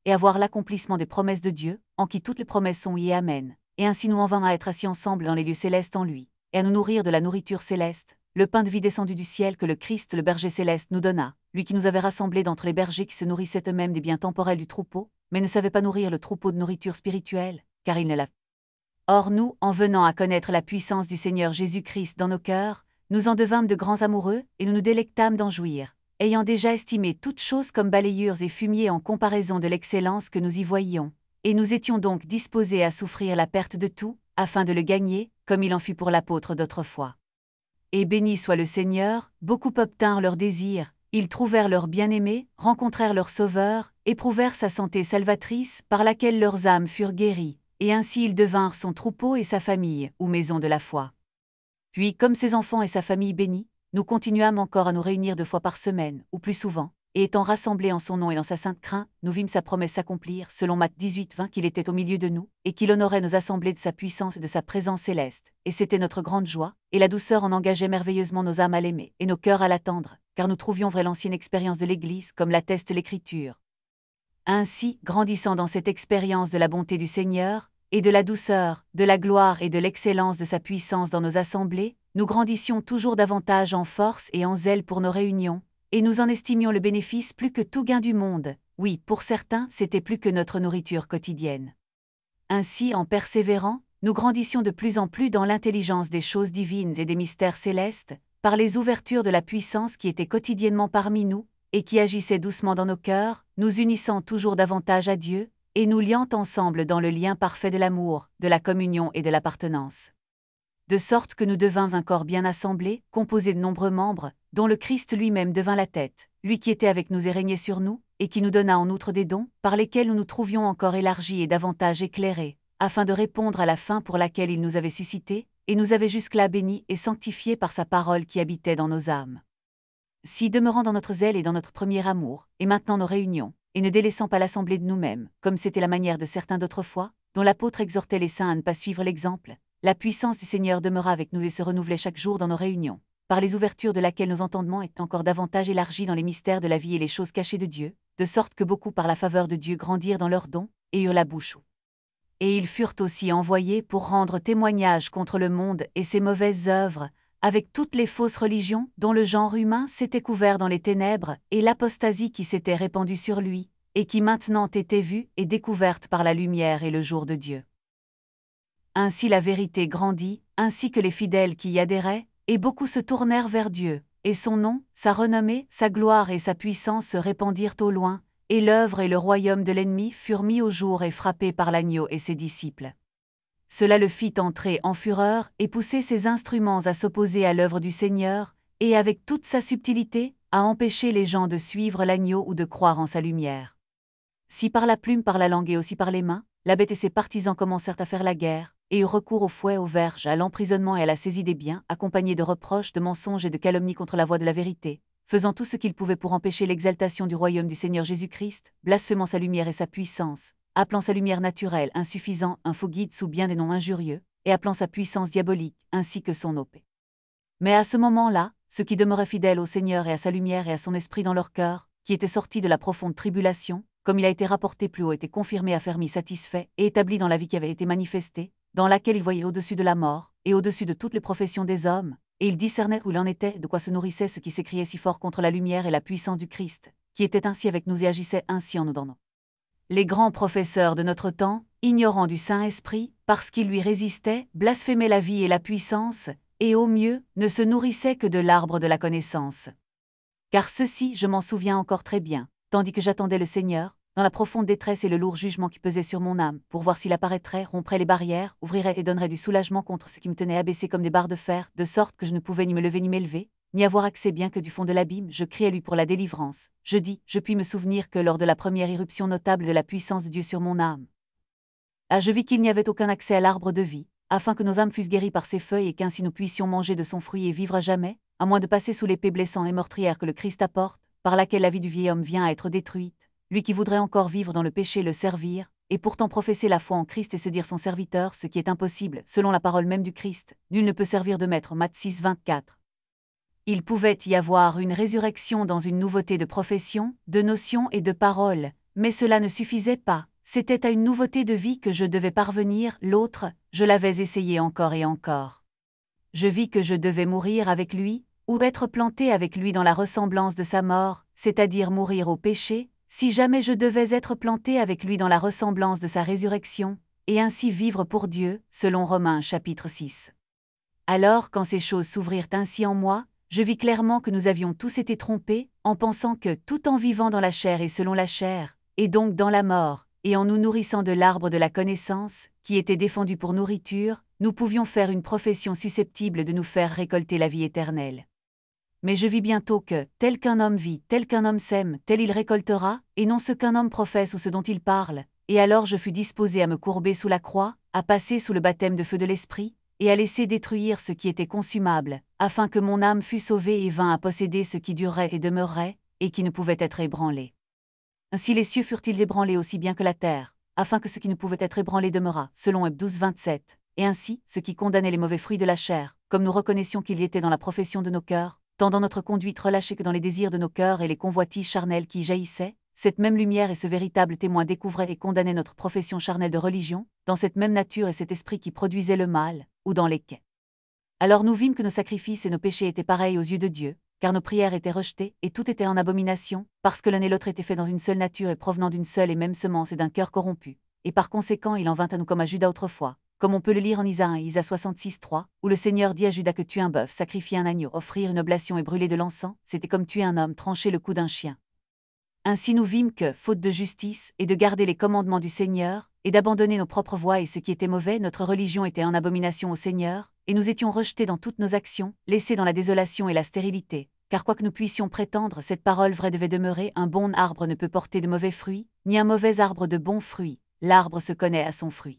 et à voir l'accomplissement des promesses de Dieu, en qui toutes les promesses sont oui et amen, et ainsi nous en vînmes à être assis ensemble dans les lieux célestes en lui, et à nous nourrir de la nourriture céleste, le pain de vie descendu du ciel que le Christ le berger céleste nous donna, lui qui nous avait rassemblés d'entre les bergers qui se nourrissaient eux-mêmes des biens temporels du troupeau, mais ne savaient pas nourrir le troupeau de nourriture spirituelle, car il ne l'a. Or nous, en venant à connaître la puissance du Seigneur Jésus-Christ dans nos cœurs, nous en devînmes de grands amoureux, et nous nous délectâmes d'en jouir, ayant déjà estimé toutes choses comme balayures et fumier en comparaison de l'excellence que nous y voyions, et nous étions donc disposés à souffrir la perte de tout, afin de le gagner, comme il en fut pour l'apôtre d'autrefois. Et béni soit le Seigneur, beaucoup obtinrent leur désir, ils trouvèrent leur bien-aimé, rencontrèrent leur Sauveur, éprouvèrent sa santé salvatrice, par laquelle leurs âmes furent guéries, et ainsi ils devinrent son troupeau et sa famille, ou maison de la foi. Puis, comme ses enfants et sa famille bénis, nous continuâmes encore à nous réunir 2 fois par semaine, ou plus souvent, et étant rassemblés en son nom et dans sa sainte crainte, nous vîmes sa promesse s'accomplir, selon Matthieu 18:20, qu'il était au milieu de nous, et qu'il honorait nos assemblées de sa puissance et de sa présence céleste, et c'était notre grande joie, et la douceur en engageait merveilleusement nos âmes à l'aimer, et nos cœurs à l'attendre, car nous trouvions vraie l'ancienne expérience de l'Église, comme l'atteste l'Écriture. Ainsi, grandissant dans cette expérience de la bonté du Seigneur, et de la douceur, de la gloire et de l'excellence de sa puissance dans nos assemblées, nous grandissions toujours davantage en force et en zèle pour nos réunions, et nous en estimions le bénéfice plus que tout gain du monde, oui, pour certains, c'était plus que notre nourriture quotidienne. Ainsi, en persévérant, nous grandissions de plus en plus dans l'intelligence des choses divines et des mystères célestes, par les ouvertures de la puissance qui était quotidiennement parmi nous, et qui agissait doucement dans nos cœurs, nous unissant toujours davantage à Dieu, et nous liant ensemble dans le lien parfait de l'amour, de la communion et de l'appartenance. De sorte que nous devîns un corps bien assemblé, composé de nombreux membres, dont le Christ lui-même devint la tête, lui qui était avec nous et régnait sur nous, et qui nous donna en outre des dons, par lesquels nous nous trouvions encore élargis et davantage éclairés, afin de répondre à la fin pour laquelle il nous avait suscités, et nous avait jusque-là bénis et sanctifiés par sa parole qui habitait dans nos âmes. Si demeurant dans notre zèle et dans notre premier amour, et maintenant nos réunions, et ne délaissant pas l'assemblée de nous-mêmes, comme c'était la manière de certains d'autrefois, dont l'apôtre exhortait les saints à ne pas suivre l'exemple, la puissance du Seigneur demeura avec nous et se renouvelait chaque jour dans nos réunions, par les ouvertures de laquelle nos entendements étaient encore davantage élargis dans les mystères de la vie et les choses cachées de Dieu, de sorte que beaucoup par la faveur de Dieu grandirent dans leurs dons, et eurent la bouche. Et ils furent aussi envoyés pour rendre témoignage contre le monde et ses mauvaises œuvres, avec toutes les fausses religions dont le genre humain s'était couvert dans les ténèbres, et l'apostasie qui s'était répandue sur lui, et qui maintenant était vue et découverte par la lumière et le jour de Dieu. Ainsi la vérité grandit, ainsi que les fidèles qui y adhéraient, et beaucoup se tournèrent vers Dieu, et son nom, sa renommée, sa gloire et sa puissance se répandirent au loin, et l'œuvre et le royaume de l'ennemi furent mis au jour et frappés par l'agneau et ses disciples. Cela le fit entrer en fureur et pousser ses instruments à s'opposer à l'œuvre du Seigneur, et avec toute sa subtilité, à empêcher les gens de suivre l'agneau ou de croire en sa lumière. Si par la plume, par la langue et aussi par les mains, la bête et ses partisans commencèrent à faire la guerre, et eurent recours au fouet, aux verges, à l'emprisonnement et à la saisie des biens, accompagnés de reproches, de mensonges et de calomnies contre la voie de la vérité, faisant tout ce qu'ils pouvaient pour empêcher l'exaltation du royaume du Seigneur Jésus-Christ, blasphémant sa lumière et sa puissance, appelant sa lumière naturelle insuffisant un faux guide sous bien des noms injurieux, et appelant sa puissance diabolique, ainsi que son opé. Mais à ce moment-là, ceux qui demeuraient fidèles au Seigneur et à sa lumière et à son esprit dans leur cœur, qui étaient sortis de la profonde tribulation, comme il a été rapporté plus haut, étaient confirmés, affermis, satisfaits, et établis dans la vie qui avait été manifestée, dans laquelle ils voyaient au-dessus de la mort, et au-dessus de toutes les professions des hommes, et ils discernaient où il en était, de quoi se nourrissaient ceux qui s'écriaient si fort contre la lumière et la puissance du Christ, qui était ainsi avec nous et agissait ainsi en nous donnant. Les grands professeurs de notre temps, ignorant du Saint-Esprit, parce qu'ils lui résistaient, blasphémaient la vie et la puissance, et au mieux, ne se nourrissaient que de l'arbre de la connaissance. Car ceci, je m'en souviens encore très bien, tandis que j'attendais le Seigneur, dans la profonde détresse et le lourd jugement qui pesait sur mon âme, pour voir s'il apparaîtrait, romprait les barrières, ouvrirait et donnerait du soulagement contre ce qui me tenait abaissé comme des barres de fer, de sorte que je ne pouvais ni me lever ni m'élever, ni avoir accès bien que du fond de l'abîme, je criais à lui pour la délivrance. Je dis, je puis me souvenir que lors de la première irruption notable de la puissance de Dieu sur mon âme, je vis qu'il n'y avait aucun accès à l'arbre de vie, afin que nos âmes fussent guéries par ses feuilles et qu'ainsi nous puissions manger de son fruit et vivre à jamais, à moins de passer sous l'épée blessante et meurtrière que le Christ apporte, par laquelle la vie du vieil homme vient à être détruite, lui qui voudrait encore vivre dans le péché le servir, et pourtant professer la foi en Christ et se dire son serviteur, ce qui est impossible, selon la parole même du Christ, nul ne peut servir de maître. Matthieu 6, 24. Il pouvait y avoir une résurrection dans une nouveauté de profession, de notions et de paroles, Mais cela ne suffisait pas, c'était à une nouveauté de vie que je devais parvenir, l'autre, je l'avais essayé encore et encore. Je vis que je devais mourir avec lui, ou être planté avec lui dans la ressemblance de sa mort, c'est-à-dire mourir au péché, si jamais je devais être planté avec lui dans la ressemblance de sa résurrection, et ainsi vivre pour Dieu, selon Romains chapitre 6. Alors, quand ces choses s'ouvrirent ainsi en moi, je vis clairement que nous avions tous été trompés, en pensant que, tout en vivant dans la chair et selon la chair, et donc dans la mort, et en nous nourrissant de l'arbre de la connaissance, qui était défendu pour nourriture, nous pouvions faire une profession susceptible de nous faire récolter la vie éternelle. Mais je vis bientôt que, tel qu'un homme vit, tel qu'un homme sème, tel il récoltera, et non ce qu'un homme professe ou ce dont il parle, et alors je fus disposé à me courber sous la croix, à passer sous le baptême de feu de l'Esprit, et à laisser détruire ce qui était consumable, afin que mon âme fût sauvée et vînt à posséder ce qui durerait et demeurerait, et qui ne pouvait être ébranlé. Ainsi les cieux furent-ils ébranlés aussi bien que la terre, afin que ce qui ne pouvait être ébranlé demeurât, selon Heb 12, 27. Et ainsi, ce qui condamnait les mauvais fruits de la chair, comme nous reconnaissions qu'il y était dans la profession de nos cœurs, tant dans notre conduite relâchée que dans les désirs de nos cœurs et les convoitises charnelles qui y jaillissaient, cette même lumière et ce véritable témoin découvraient et condamnaient notre profession charnelle de religion, dans cette même nature et cet esprit qui produisait le mal, ou dans lesquels. Alors nous vîmes que nos sacrifices et nos péchés étaient pareils aux yeux de Dieu, car nos prières étaient rejetées, et tout était en abomination, parce que l'un et l'autre étaient faits dans une seule nature et provenant d'une seule et même semence et d'un cœur corrompu. Et par conséquent il en vint à nous comme à Juda autrefois, comme on peut le lire en Isaïe 1 et Isaïe 66, 3, où le Seigneur dit à Juda que tuer un bœuf, sacrifier un agneau, offrir une oblation et brûler de l'encens, c'était comme tuer un homme, trancher le cou d'un chien. Ainsi nous vîmes que, faute de justice, et de garder les commandements du Seigneur, et d'abandonner nos propres voies et ce qui était mauvais, notre religion était en abomination au Seigneur, et nous étions rejetés dans toutes nos actions, laissés dans la désolation et la stérilité. Car quoi que nous puissions prétendre, cette parole vraie devait demeurer, un bon arbre ne peut porter de mauvais fruits, ni un mauvais arbre de bons fruits, l'arbre se connaît à son fruit.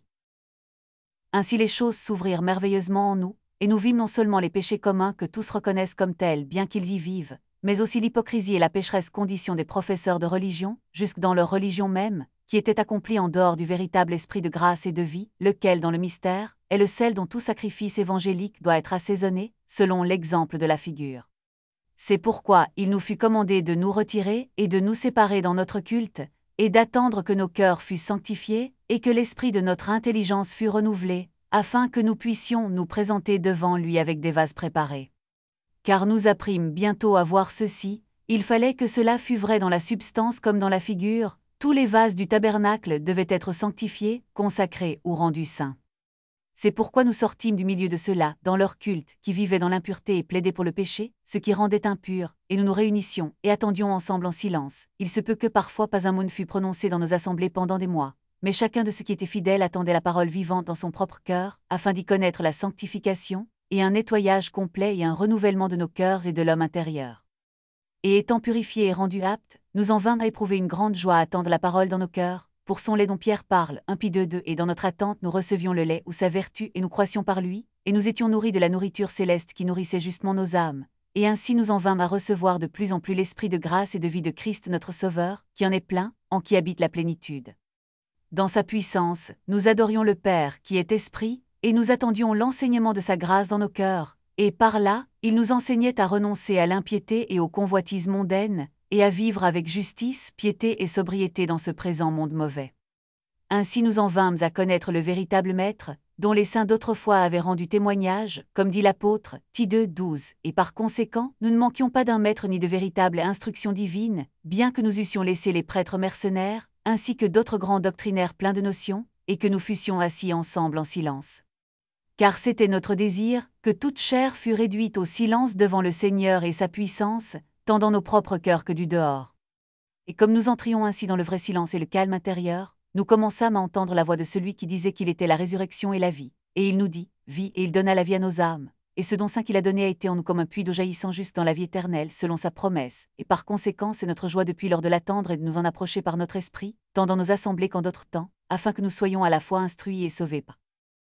Ainsi les choses s'ouvrirent merveilleusement en nous, et nous vîmes non seulement les péchés communs que tous reconnaissent comme tels bien qu'ils y vivent, mais aussi l'hypocrisie et la pécheresse condition des professeurs de religion, jusque dans leur religion même, qui était accomplie en dehors du véritable esprit de grâce et de vie, lequel, dans le mystère, est le sel dont tout sacrifice évangélique doit être assaisonné, selon l'exemple de la figure. C'est pourquoi il nous fut commandé de nous retirer et de nous séparer dans notre culte, et d'attendre que nos cœurs fussent sanctifiés, et que l'esprit de notre intelligence fût renouvelé, afin que nous puissions nous présenter devant lui avec des vases préparés. Car nous apprîmes bientôt à voir ceci, il fallait que cela fût vrai dans la substance comme dans la figure, tous les vases du tabernacle devaient être sanctifiés, consacrés ou rendus saints. C'est pourquoi nous sortîmes du milieu de ceux-là, dans leur culte, qui vivaient dans l'impureté et plaidaient pour le péché, ce qui rendait impur, et nous nous réunissions, et attendions ensemble en silence. Il se peut que parfois pas un mot ne fût prononcé dans nos assemblées pendant des mois, mais chacun de ceux qui étaient fidèles attendait la parole vivante dans son propre cœur, afin d'y connaître la sanctification, et un nettoyage complet et un renouvellement de nos cœurs et de l'homme intérieur. Et étant purifiés et rendus aptes, nous en vînmes à éprouver une grande joie à attendre la parole dans nos cœurs, pour son lait dont Pierre parle, 1 Pie 2, et dans notre attente nous recevions le lait ou sa vertu et nous croissions par lui, et nous étions nourris de la nourriture céleste qui nourrissait justement nos âmes, et ainsi nous en vînmes à recevoir de plus en plus l'esprit de grâce et de vie de Christ notre Sauveur, qui en est plein, en qui habite la plénitude. Dans sa puissance, nous adorions le Père qui est esprit, et nous attendions l'enseignement de sa grâce dans nos cœurs, et par là, il nous enseignait à renoncer à l'impiété et aux convoitises mondaines, et à vivre avec justice, piété et sobriété dans ce présent monde mauvais. Ainsi nous en vînmes à connaître le véritable Maître, dont les saints d'autrefois avaient rendu témoignage, comme dit l'apôtre, Tite 2, 12, et par conséquent, nous ne manquions pas d'un maître ni de véritable instruction divine, bien que nous eussions laissé les prêtres mercenaires, ainsi que d'autres grands doctrinaires pleins de notions, et que nous fussions assis ensemble en silence. Car c'était notre désir, que toute chair fût réduite au silence devant le Seigneur et sa puissance, tant dans nos propres cœurs que du dehors. Et comme nous entrions ainsi dans le vrai silence et le calme intérieur, nous commençâmes à entendre la voix de celui qui disait qu'il était la résurrection et la vie. Et il nous dit, vie, et il donna la vie à nos âmes. Et ce don saint qu'il a donné a été en nous comme un puits d'eau jaillissant jusque dans la vie éternelle, selon sa promesse. Et par conséquent, c'est notre joie depuis lors de l'attendre et de nous en approcher par notre esprit, tant dans nos assemblées qu'en d'autres temps, afin que nous soyons à la fois instruits et sauvés par.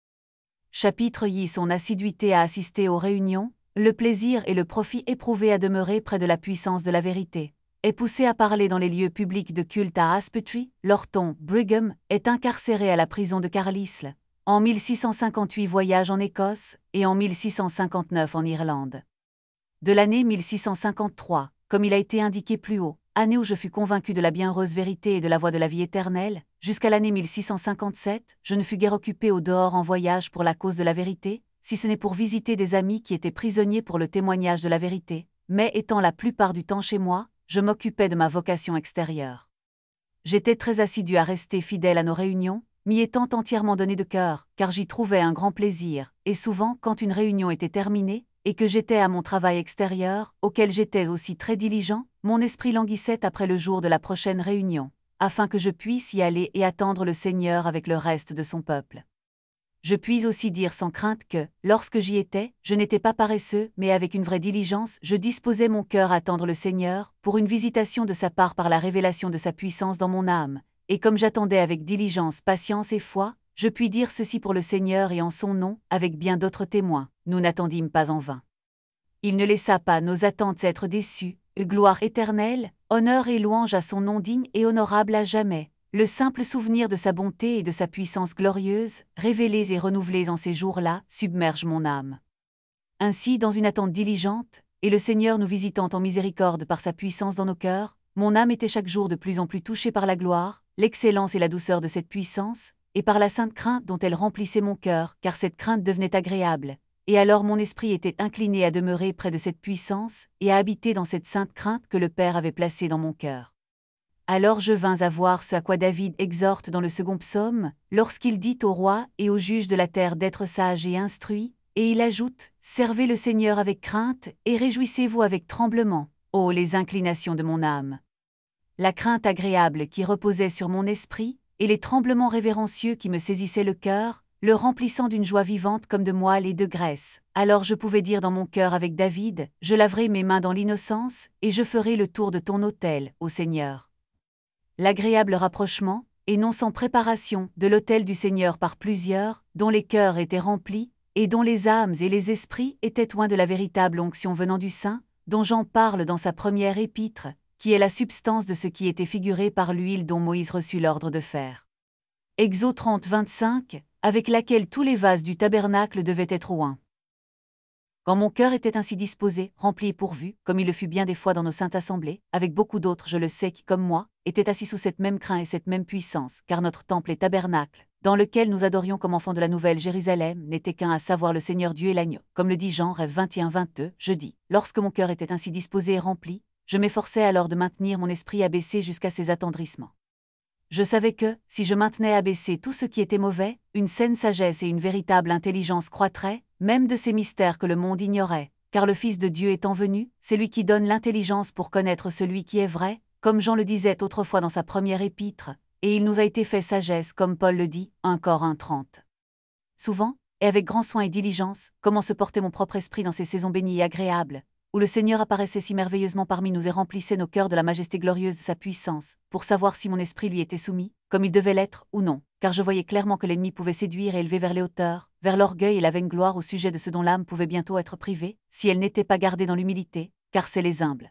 Chapitre Y. Son assiduité à assister aux réunions, le plaisir et le profit éprouvé à demeurer près de la puissance de la vérité, est poussé à parler dans les lieux publics de culte à Aspetry, Lorton, Brigham, est incarcéré à la prison de Carlisle, en 1658 voyage en Écosse, et en 1659 en Irlande. De l'année 1653, comme il a été indiqué plus haut, année où je fus convaincu de la bienheureuse vérité et de la voie de la vie éternelle, jusqu'à l'année 1657, je ne fus guère occupé au dehors en voyage pour la cause de la vérité, si ce n'est pour visiter des amis qui étaient prisonniers pour le témoignage de la vérité, mais étant la plupart du temps chez moi, je m'occupais de ma vocation extérieure. J'étais très assidu à rester fidèle à nos réunions, m'y étant entièrement donné de cœur, car j'y trouvais un grand plaisir, et souvent, quand une réunion était terminée, et que j'étais à mon travail extérieur, auquel j'étais aussi très diligent, mon esprit languissait après le jour de la prochaine réunion, afin que je puisse y aller et attendre le Seigneur avec le reste de son peuple. Je puis aussi dire sans crainte que, lorsque j'y étais, je n'étais pas paresseux, mais avec une vraie diligence, je disposais mon cœur à attendre le Seigneur, pour une visitation de sa part par la révélation de sa puissance dans mon âme, et comme j'attendais avec diligence, patience et foi, je puis dire ceci pour le Seigneur et en son nom, avec bien d'autres témoins, nous n'attendîmes pas en vain. Il ne laissa pas nos attentes être déçues, gloire éternelle, honneur et louange à son nom digne et honorable à jamais. Le simple souvenir de sa bonté et de sa puissance glorieuse, révélés et renouvelés en ces jours-là, submerge mon âme. Ainsi, dans une attente diligente, et le Seigneur nous visitant en miséricorde par sa puissance dans nos cœurs, mon âme était chaque jour de plus en plus touchée par la gloire, l'excellence et la douceur de cette puissance, et par la sainte crainte dont elle remplissait mon cœur, car cette crainte devenait agréable. Et alors mon esprit était incliné à demeurer près de cette puissance, et à habiter dans cette sainte crainte que le Père avait placée dans mon cœur. Alors je vins à voir ce à quoi David exhorte dans le second psaume, lorsqu'il dit aux rois et aux juges de la terre d'être sages et instruits, et il ajoute « Servez le Seigneur avec crainte, et réjouissez-vous avec tremblement, ô les inclinations de mon âme ». La crainte agréable qui reposait sur mon esprit, et les tremblements révérencieux qui me saisissaient le cœur, le remplissant d'une joie vivante comme de moelle et de graisse. Alors je pouvais dire dans mon cœur avec David, « Je laverai mes mains dans l'innocence, et je ferai le tour de ton autel, ô Seigneur ». L'agréable rapprochement, et non sans préparation, de l'autel du Seigneur par plusieurs, dont les cœurs étaient remplis, et dont les âmes et les esprits étaient oints de la véritable onction venant du Saint, dont Jean parle dans sa première épître, qui est la substance de ce qui était figuré par l'huile dont Moïse reçut l'ordre de faire. Exode 30, 25, avec laquelle tous les vases du tabernacle devaient être oints. Quand mon cœur était ainsi disposé, rempli et pourvu, comme il le fut bien des fois dans nos saintes assemblées, avec beaucoup d'autres je le sais qui, comme moi, étaient assis sous cette même crainte et cette même puissance, car notre temple et tabernacle, dans lequel nous adorions comme enfants de la nouvelle Jérusalem, n'était qu'un à savoir le Seigneur Dieu et l'agneau. Comme le dit Jean, Rêve 21-22, je dis, lorsque mon cœur était ainsi disposé et rempli, je m'efforçais alors de maintenir mon esprit abaissé jusqu'à ses attendrissements. Je savais que, si je maintenais abaissé tout ce qui était mauvais, une saine sagesse et une véritable intelligence croîtraient, même de ces mystères que le monde ignorait, car le Fils de Dieu étant venu, c'est lui qui donne l'intelligence pour connaître celui qui est vrai, comme Jean le disait autrefois dans sa première épître, et il nous a été fait sagesse comme Paul le dit, 1 Cor 1:30. Souvent, et avec grand soin et diligence, comment se portait mon propre esprit dans ces saisons bénies et agréables, où le Seigneur apparaissait si merveilleusement parmi nous et remplissait nos cœurs de la majesté glorieuse de sa puissance, pour savoir si mon esprit lui était soumis, comme il devait l'être, ou non, car je voyais clairement que l'ennemi pouvait séduire et élever vers les hauteurs, vers l'orgueil et la vaine gloire au sujet de ce dont l'âme pouvait bientôt être privée, si elle n'était pas gardée dans l'humilité, car c'est les humbles.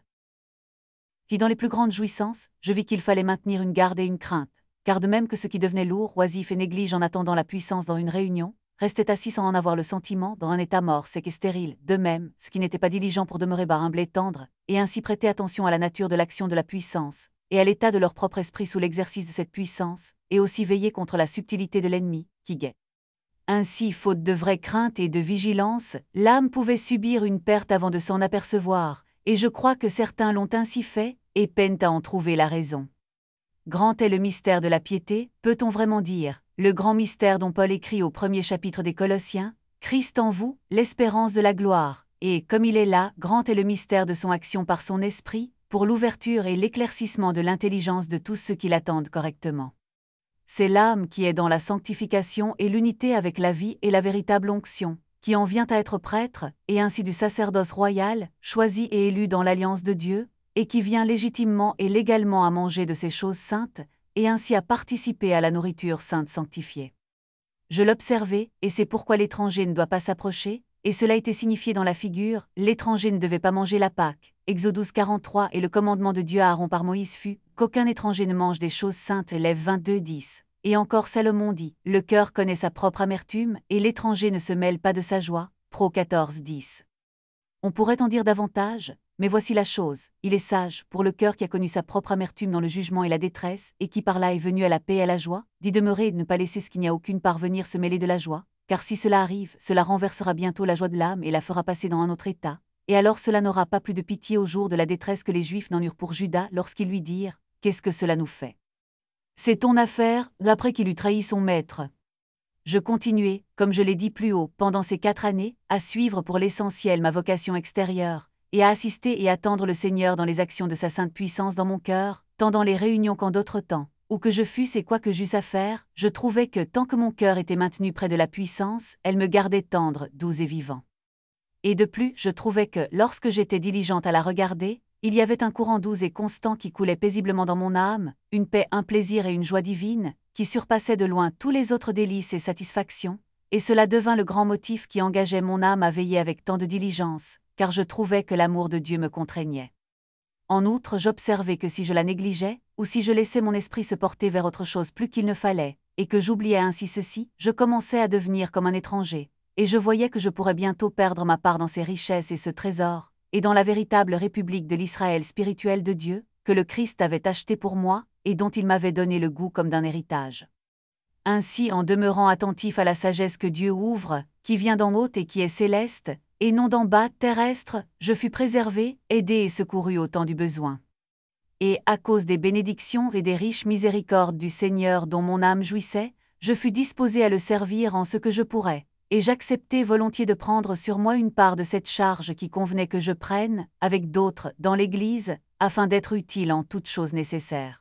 Puis dans les plus grandes jouissances, je vis qu'il fallait maintenir une garde et une crainte, car de même que ceux qui devenaient lourds, oisifs et négligent en attendant la puissance dans une réunion, restaient assis sans en avoir le sentiment, dans un état mort, sec et stérile, de même, ceux qui n'étaient pas diligents pour demeurer bas, humbles et tendres, et ainsi prêter attention à la nature de l'action de la puissance, et à l'état de leur propre esprit sous l'exercice de cette puissance, et aussi veiller contre la subtilité de l'ennemi, qui guette. Ainsi, faute de vraie crainte et de vigilance, l'âme pouvait subir une perte avant de s'en apercevoir, et je crois que certains l'ont ainsi fait, et peinent à en trouver la raison. Grand est le mystère de la piété, peut-on vraiment dire, le grand mystère dont Paul écrit au premier chapitre des Colossiens, Christ en vous, l'espérance de la gloire, et, comme il est là, grand est le mystère de son action par son esprit, pour l'ouverture et l'éclaircissement de l'intelligence de tous ceux qui l'attendent correctement. C'est l'âme qui est dans la sanctification et l'unité avec la vie et la véritable onction, qui en vient à être prêtre, et ainsi du sacerdoce royal, choisi et élu dans l'alliance de Dieu, et qui vient légitimement et légalement à manger de ces choses saintes, et ainsi à participer à la nourriture sainte sanctifiée. Je l'observai, et c'est pourquoi l'étranger ne doit pas s'approcher, et cela était signifié dans la figure, l'étranger ne devait pas manger la Pâque. Exode 12:43 et le commandement de Dieu à Aaron par Moïse fut, qu'aucun étranger ne mange des choses saintes. Lève 22:10. Et encore Salomon dit, le cœur connaît sa propre amertume, et l'étranger ne se mêle pas de sa joie. Pro 14:10. On pourrait en dire davantage, Mais voici la chose, il est sage, pour le cœur qui a connu sa propre amertume dans le jugement et la détresse, et qui par là est venu à la paix et à la joie, d'y demeurer et de ne pas laisser ce qui n'y a aucune part venir se mêler de la joie, car si cela arrive, cela renversera bientôt la joie de l'âme et la fera passer dans un autre état, et alors cela n'aura pas plus de pitié au jour de la détresse que les Juifs n'en eurent pour Judas lorsqu'ils lui dirent « Qu'est-ce que cela nous fait ?» C'est ton affaire, d'après qu'il eut trahi son maître. Je continuai, comme je l'ai dit plus haut, pendant ces 4 années, à suivre pour l'essentiel ma vocation extérieure, et à assister et attendre le Seigneur dans les actions de sa sainte puissance dans mon cœur, tant dans les réunions qu'en d'autres temps. Où que je fusse et quoi que j'eusse à faire, je trouvais que, tant que mon cœur était maintenu près de la puissance, elle me gardait tendre, doux et vivant. Et de plus, je trouvais que, lorsque j'étais diligente à la regarder, il y avait un courant doux et constant qui coulait paisiblement dans mon âme, une paix, un plaisir et une joie divine, qui surpassaient de loin tous les autres délices et satisfactions, et cela devint le grand motif qui engageait mon âme à veiller avec tant de diligence, car je trouvais que l'amour de Dieu me contraignait. En outre, j'observais que si je la négligeais, ou si je laissais mon esprit se porter vers autre chose plus qu'il ne fallait, et que j'oubliais ainsi ceci, je commençais à devenir comme un étranger, et je voyais que je pourrais bientôt perdre ma part dans ces richesses et ce trésor, et dans la véritable république de l'Israël spirituel de Dieu, que le Christ avait acheté pour moi, et dont il m'avait donné le goût comme d'un héritage. Ainsi, en demeurant attentif à la sagesse que Dieu ouvre, qui vient d'en haut et qui est céleste, et non d'en bas, terrestre, je fus préservé, aidé et secouru au temps du besoin. Et, à cause des bénédictions et des riches miséricordes du Seigneur dont mon âme jouissait, je fus disposé à le servir en ce que je pourrais, et j'acceptai volontiers de prendre sur moi une part de cette charge qui convenait que je prenne, avec d'autres, dans l'Église, afin d'être utile en toutes choses nécessaires.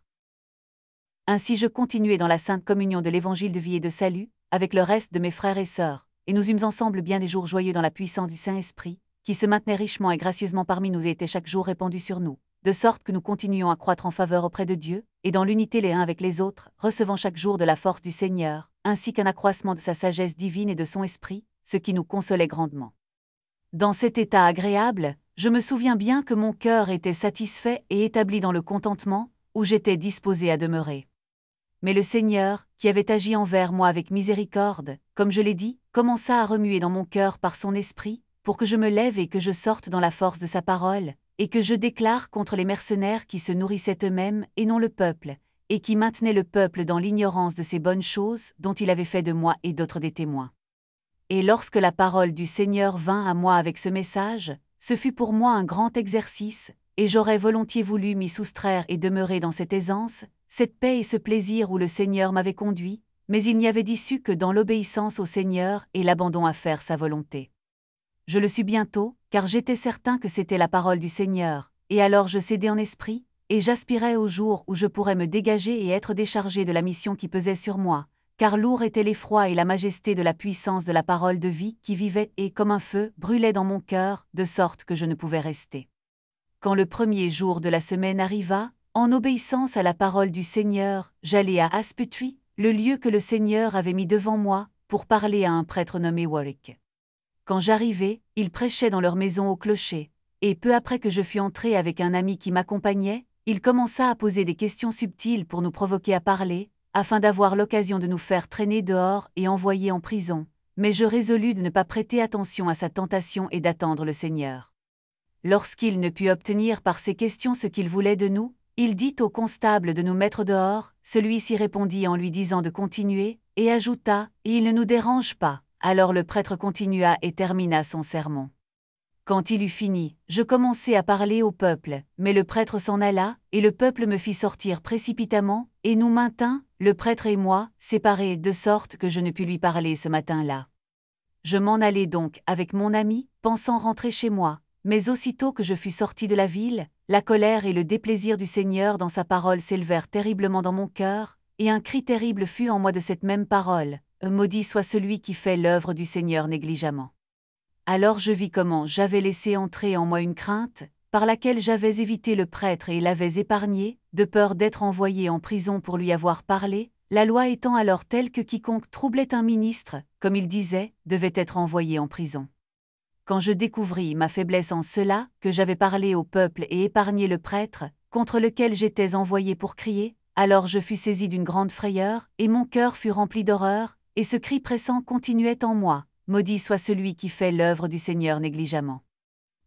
Ainsi je continuai dans la sainte communion de l'Évangile de vie et de salut, avec le reste de mes frères et sœurs, et nous eûmes ensemble bien des jours joyeux dans la puissance du Saint-Esprit, qui se maintenait richement et gracieusement parmi nous et était chaque jour répandu sur nous, de sorte que nous continuions à croître en faveur auprès de Dieu, et dans l'unité les uns avec les autres, recevant chaque jour de la force du Seigneur, ainsi qu'un accroissement de sa sagesse divine et de son esprit, ce qui nous consolait grandement. Dans cet état agréable, je me souviens bien que mon cœur était satisfait et établi dans le contentement, où j'étais disposé à demeurer. Mais le Seigneur, qui avait agi envers moi avec miséricorde, comme je l'ai dit, commença à remuer dans mon cœur par son esprit, pour que je me lève et que je sorte dans la force de sa parole, et que je déclare contre les mercenaires qui se nourrissaient eux-mêmes et non le peuple, et qui maintenaient le peuple dans l'ignorance de ces bonnes choses dont il avait fait de moi et d'autres des témoins. Et lorsque la parole du Seigneur vint à moi avec ce message, ce fut pour moi un grand exercice, et j'aurais volontiers voulu m'y soustraire et demeurer dans cette aisance, cette paix et ce plaisir où le Seigneur m'avait conduit, mais il n'y avait d'issue que dans l'obéissance au Seigneur et l'abandon à faire sa volonté. Je le sus bientôt, car j'étais certain que c'était la parole du Seigneur, et alors je cédai en esprit, et j'aspirais au jour où je pourrais me dégager et être déchargé de la mission qui pesait sur moi, car lourd était l'effroi et la majesté de la puissance de la parole de vie qui vivait et, comme un feu, brûlait dans mon cœur, de sorte que je ne pouvais rester. Quand le premier jour de la semaine arriva, en obéissance à la parole du Seigneur, j'allai à Aspetui, le lieu que le Seigneur avait mis devant moi, pour parler à un prêtre nommé Warwick. Quand j'arrivai, ils prêchaient dans leur maison au clocher, et peu après que je fus entré avec un ami qui m'accompagnait, il commença à poser des questions subtiles pour nous provoquer à parler, afin d'avoir l'occasion de nous faire traîner dehors et envoyer en prison, mais je résolus de ne pas prêter attention à sa tentation et d'attendre le Seigneur. Lorsqu'il ne put obtenir par ces questions ce qu'il voulait de nous, il dit au constable de nous mettre dehors, celui-ci répondit en lui disant de continuer, et ajouta « Il ne nous dérange pas ». Alors le prêtre continua et termina son sermon. Quand il eut fini, je commençai à parler au peuple, mais le prêtre s'en alla, et le peuple me fit sortir précipitamment, et nous maintint, le prêtre et moi, séparés de sorte que je ne pus lui parler ce matin-là. Je m'en allai donc avec mon ami, pensant rentrer chez moi, mais aussitôt que je fus sorti de la ville, la colère et le déplaisir du Seigneur dans sa parole s'élevèrent terriblement dans mon cœur, et un cri terrible fut en moi de cette même parole, « Maudit soit celui qui fait l'œuvre du Seigneur négligemment ». Alors je vis comment j'avais laissé entrer en moi une crainte, par laquelle j'avais évité le prêtre et l'avais épargné, de peur d'être envoyé en prison pour lui avoir parlé, la loi étant alors telle que quiconque troublait un ministre, comme il disait, devait être envoyé en prison. Quand je découvris ma faiblesse en cela, que j'avais parlé au peuple et épargné le prêtre, contre lequel j'étais envoyé pour crier, alors je fus saisi d'une grande frayeur, et mon cœur fut rempli d'horreur, et ce cri pressant continuait en moi, « Maudit soit celui qui fait l'œuvre du Seigneur négligemment ».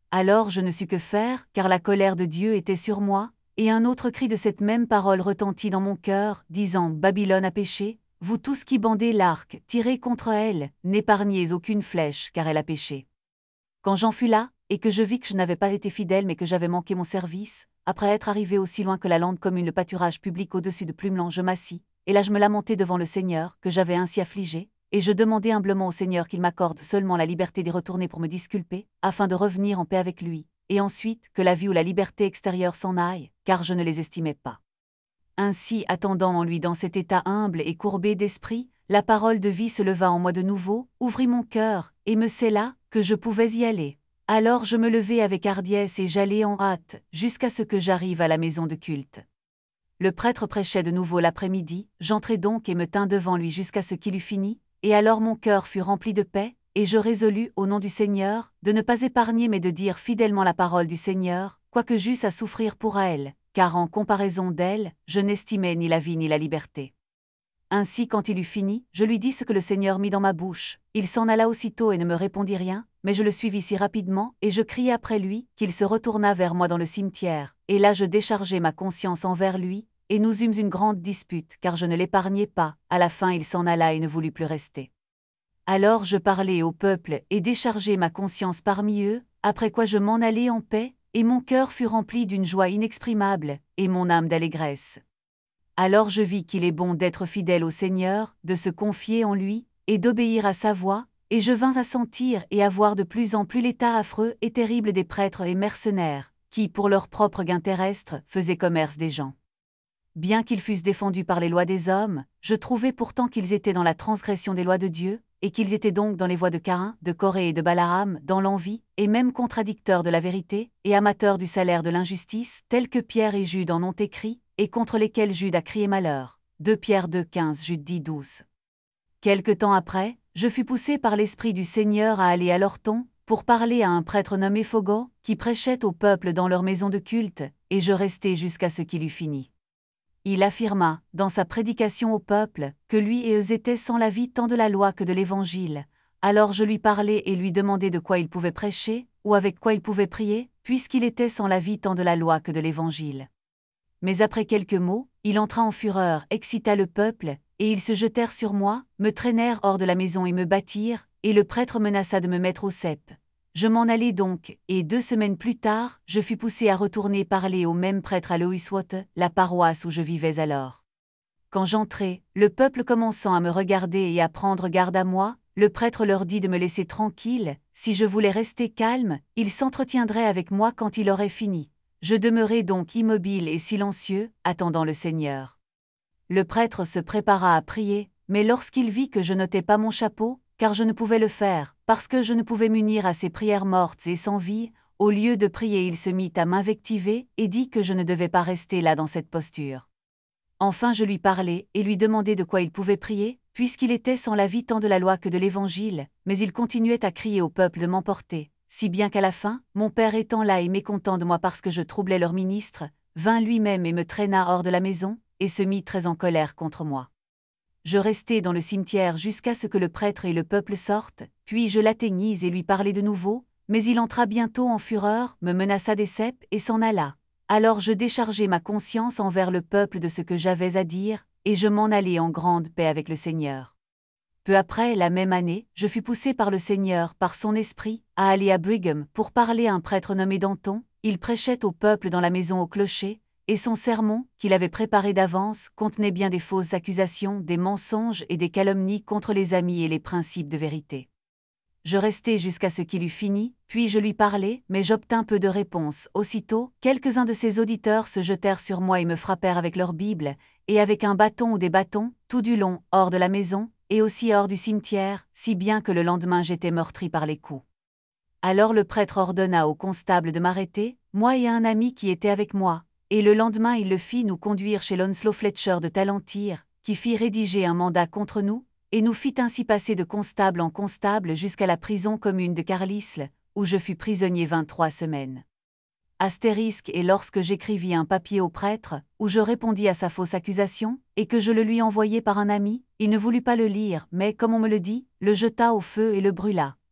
Alors je ne sus que faire, car la colère de Dieu était sur moi, et un autre cri de cette même parole retentit dans mon cœur, disant « Babylone a péché, vous tous qui bandez l'arc, tirez contre elle, n'épargnez aucune flèche, car elle a péché. » Quand j'en fus là, et que je vis que je n'avais pas été fidèle mais que j'avais manqué mon service, après être arrivé aussi loin que la lande commune le pâturage public au-dessus de Plumelan, je m'assis, et là je me lamentai devant le Seigneur, que j'avais ainsi affligé, et je demandai humblement au Seigneur qu'il m'accorde seulement la liberté d'y retourner pour me disculper, afin de revenir en paix avec lui, et ensuite que la vie ou la liberté extérieure s'en aille, car je ne les estimais pas. Ainsi, attendant en lui dans cet état humble et courbé d'esprit, la parole de vie se leva en moi de nouveau, ouvrit mon cœur, et me scella que je pouvais y aller. Alors je me levai avec hardiesse et j'allai en hâte, jusqu'à ce que j'arrive à la maison de culte. Le prêtre prêchait de nouveau l'après-midi, j'entrai donc et me tins devant lui jusqu'à ce qu'il eût fini, et alors mon cœur fut rempli de paix, et je résolus, au nom du Seigneur, de ne pas épargner mais de dire fidèlement la parole du Seigneur, quoique j'eusse à souffrir pour elle, car en comparaison d'elle, je n'estimais ni la vie ni la liberté. Ainsi quand il eut fini, je lui dis ce que le Seigneur mit dans ma bouche, il s'en alla aussitôt et ne me répondit rien, mais je le suivis si rapidement, et je criai après lui, qu'il se retourna vers moi dans le cimetière, et là je déchargeai ma conscience envers lui, et nous eûmes une grande dispute, car je ne l'épargnai pas, à la fin il s'en alla et ne voulut plus rester. Alors je parlai au peuple et déchargeai ma conscience parmi eux, après quoi je m'en allai en paix, et mon cœur fut rempli d'une joie inexprimable, et mon âme d'allégresse. Alors je vis qu'il est bon d'être fidèle au Seigneur, de se confier en lui, et d'obéir à sa voix, et je vins à sentir et à voir de plus en plus l'état affreux et terrible des prêtres et mercenaires, qui, pour leur propre gain terrestre, faisaient commerce des gens. Bien qu'ils fussent défendus par les lois des hommes, je trouvais pourtant qu'ils étaient dans la transgression des lois de Dieu, et qu'ils étaient donc dans les voies de Caïn, de Corée et de Balaam, dans l'envie, et même contradicteurs de la vérité, et amateurs du salaire de l'injustice, tels que Pierre et Jude en ont écrit, et contre lesquels Jude a crié malheur. 2 Pierre 2, 15, Jude 10, 12. Quelque temps après, je fus poussé par l'Esprit du Seigneur à aller à l'Orton, pour parler à un prêtre nommé Fogo, qui prêchait au peuple dans leur maison de culte, et je restai jusqu'à ce qu'il eût fini. Il affirma, dans sa prédication au peuple, que lui et eux étaient sans la vie tant de la loi que de l'Évangile. Alors je lui parlai et lui demandai de quoi il pouvait prêcher, ou avec quoi il pouvait prier, puisqu'il était sans la vie tant de la loi que de l'Évangile. Mais après quelques mots, il entra en fureur, excita le peuple, et ils se jetèrent sur moi, me traînèrent hors de la maison et me battirent, et le prêtre menaça de me mettre au cep. Je m'en allai donc, et 2 semaines plus tard, je fus poussé à retourner parler au même prêtre à Louiswatt, la paroisse où je vivais alors. Quand j'entrai, le peuple commençant à me regarder et à prendre garde à moi, le prêtre leur dit de me laisser tranquille, si je voulais rester calme, il s'entretiendrait avec moi quand il aurait fini. Je demeurai donc immobile et silencieux, attendant le Seigneur. Le prêtre se prépara à prier, mais lorsqu'il vit que je n'ôtais pas mon chapeau, car je ne pouvais le faire, parce que je ne pouvais m'unir à ces prières mortes et sans vie, au lieu de prier il se mit à m'invectiver et dit que je ne devais pas rester là dans cette posture. Enfin je lui parlai et lui demandai de quoi il pouvait prier, puisqu'il était sans la vie tant de la loi que de l'Évangile, mais il continuait à crier au peuple de m'emporter, si bien qu'à la fin, mon père étant là et mécontent de moi parce que je troublais leur ministre, vint lui-même et me traîna hors de la maison, et se mit très en colère contre moi. Je restai dans le cimetière jusqu'à ce que le prêtre et le peuple sortent, puis je l'atteignis et lui parlai de nouveau, mais il entra bientôt en fureur, me menaça des ceps et s'en alla. Alors je déchargeai ma conscience envers le peuple de ce que j'avais à dire, et je m'en allai en grande paix avec le Seigneur. Peu après, la même année, je fus poussé par le Seigneur, par son esprit, à aller à Brigham pour parler à un prêtre nommé Danton. Il prêchait au peuple dans la maison au clocher, et son sermon, qu'il avait préparé d'avance, contenait bien des fausses accusations, des mensonges et des calomnies contre les amis et les principes de vérité. Je restai jusqu'à ce qu'il eût fini, puis je lui parlai, mais j'obtins peu de réponse. Aussitôt, quelques-uns de ses auditeurs se jetèrent sur moi et me frappèrent avec leur Bible, et avec un bâton ou des bâtons, tout du long, hors de la maison, et aussi hors du cimetière, si bien que le lendemain j'étais meurtri par les coups. Alors le prêtre ordonna au constable de m'arrêter, moi et un ami qui était avec moi, et le lendemain il le fit nous conduire chez Lonslow Fletcher de Talentyre, qui fit rédiger un mandat contre nous, et nous fit ainsi passer de constable en constable jusqu'à la prison commune de Carlisle, où je fus prisonnier 23 semaines. Astérisque et lorsque j'écrivis un papier au prêtre, où je répondis à sa fausse accusation, et que je le lui envoyai par un ami, il ne voulut pas le lire, mais comme on me le dit, le jeta au feu et le brûla.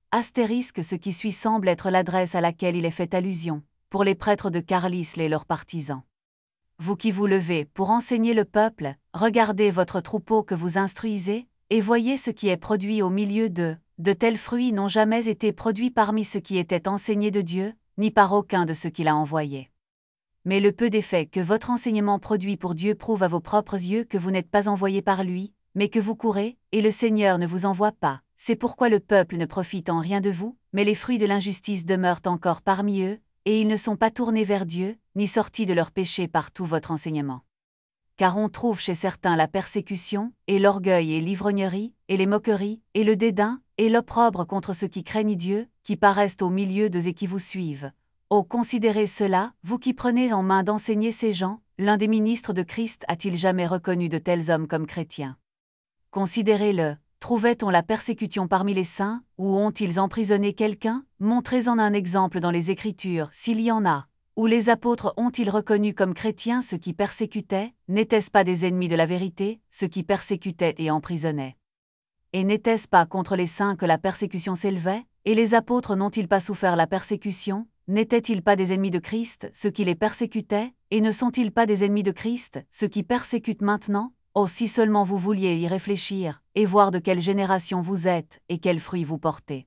astérisque ce qui suit semble être l'adresse à laquelle il est fait allusion, pour les prêtres de Carlisle et leurs partisans. Vous qui vous levez pour enseigner le peuple, regardez votre troupeau que vous instruisez, et voyez ce qui est produit au milieu d'eux. De tels fruits n'ont jamais été produits parmi ceux qui étaient enseignés de Dieu, ni par aucun de ceux qu'il a envoyés. Mais le peu d'effet que votre enseignement produit pour Dieu prouve à vos propres yeux que vous n'êtes pas envoyés par lui, mais que vous courez, et le Seigneur ne vous envoie pas. C'est pourquoi le peuple ne profite en rien de vous, mais les fruits de l'injustice demeurent encore parmi eux, et ils ne sont pas tournés vers Dieu, ni sortis de leur péché par tout votre enseignement. Car on trouve chez certains la persécution, et l'orgueil et l'ivrognerie, et les moqueries, et le dédain, et l'opprobre contre ceux qui craignent Dieu, qui paraissent au milieu d'eux et qui vous suivent. Oh, considérez cela, vous qui prenez en main d'enseigner ces gens, l'un des ministres de Christ a-t-il jamais reconnu de tels hommes comme chrétiens? Considérez-le, trouvait-on la persécution parmi les saints, ou ont-ils emprisonné quelqu'un? Montrez-en un exemple dans les Écritures, s'il y en a. Ou les apôtres ont-ils reconnu comme chrétiens ceux qui persécutaient? N'étaient-ce pas des ennemis de la vérité, ceux qui persécutaient et emprisonnaient? Et n'était-ce pas contre les saints que la persécution s'élevait? Et les apôtres n'ont-ils pas souffert la persécution? N'étaient-ils pas des ennemis de Christ, ceux qui les persécutaient? Et ne sont-ils pas des ennemis de Christ, ceux qui persécutent maintenant? Oh, si seulement vous vouliez y réfléchir, et voir de quelle génération vous êtes, et quels fruits vous portez.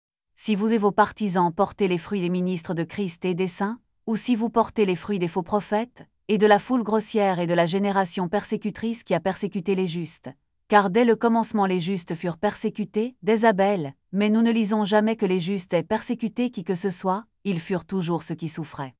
Si vous et vos partisans portez les fruits des ministres de Christ et des saints, ou si vous portez les fruits des faux prophètes, et de la foule grossière et de la génération persécutrice qui a persécuté les justes. Car dès le commencement les justes furent persécutés, dès Abel, mais nous ne lisons jamais que les justes aient persécuté qui que ce soit, ils furent toujours ceux qui souffraient.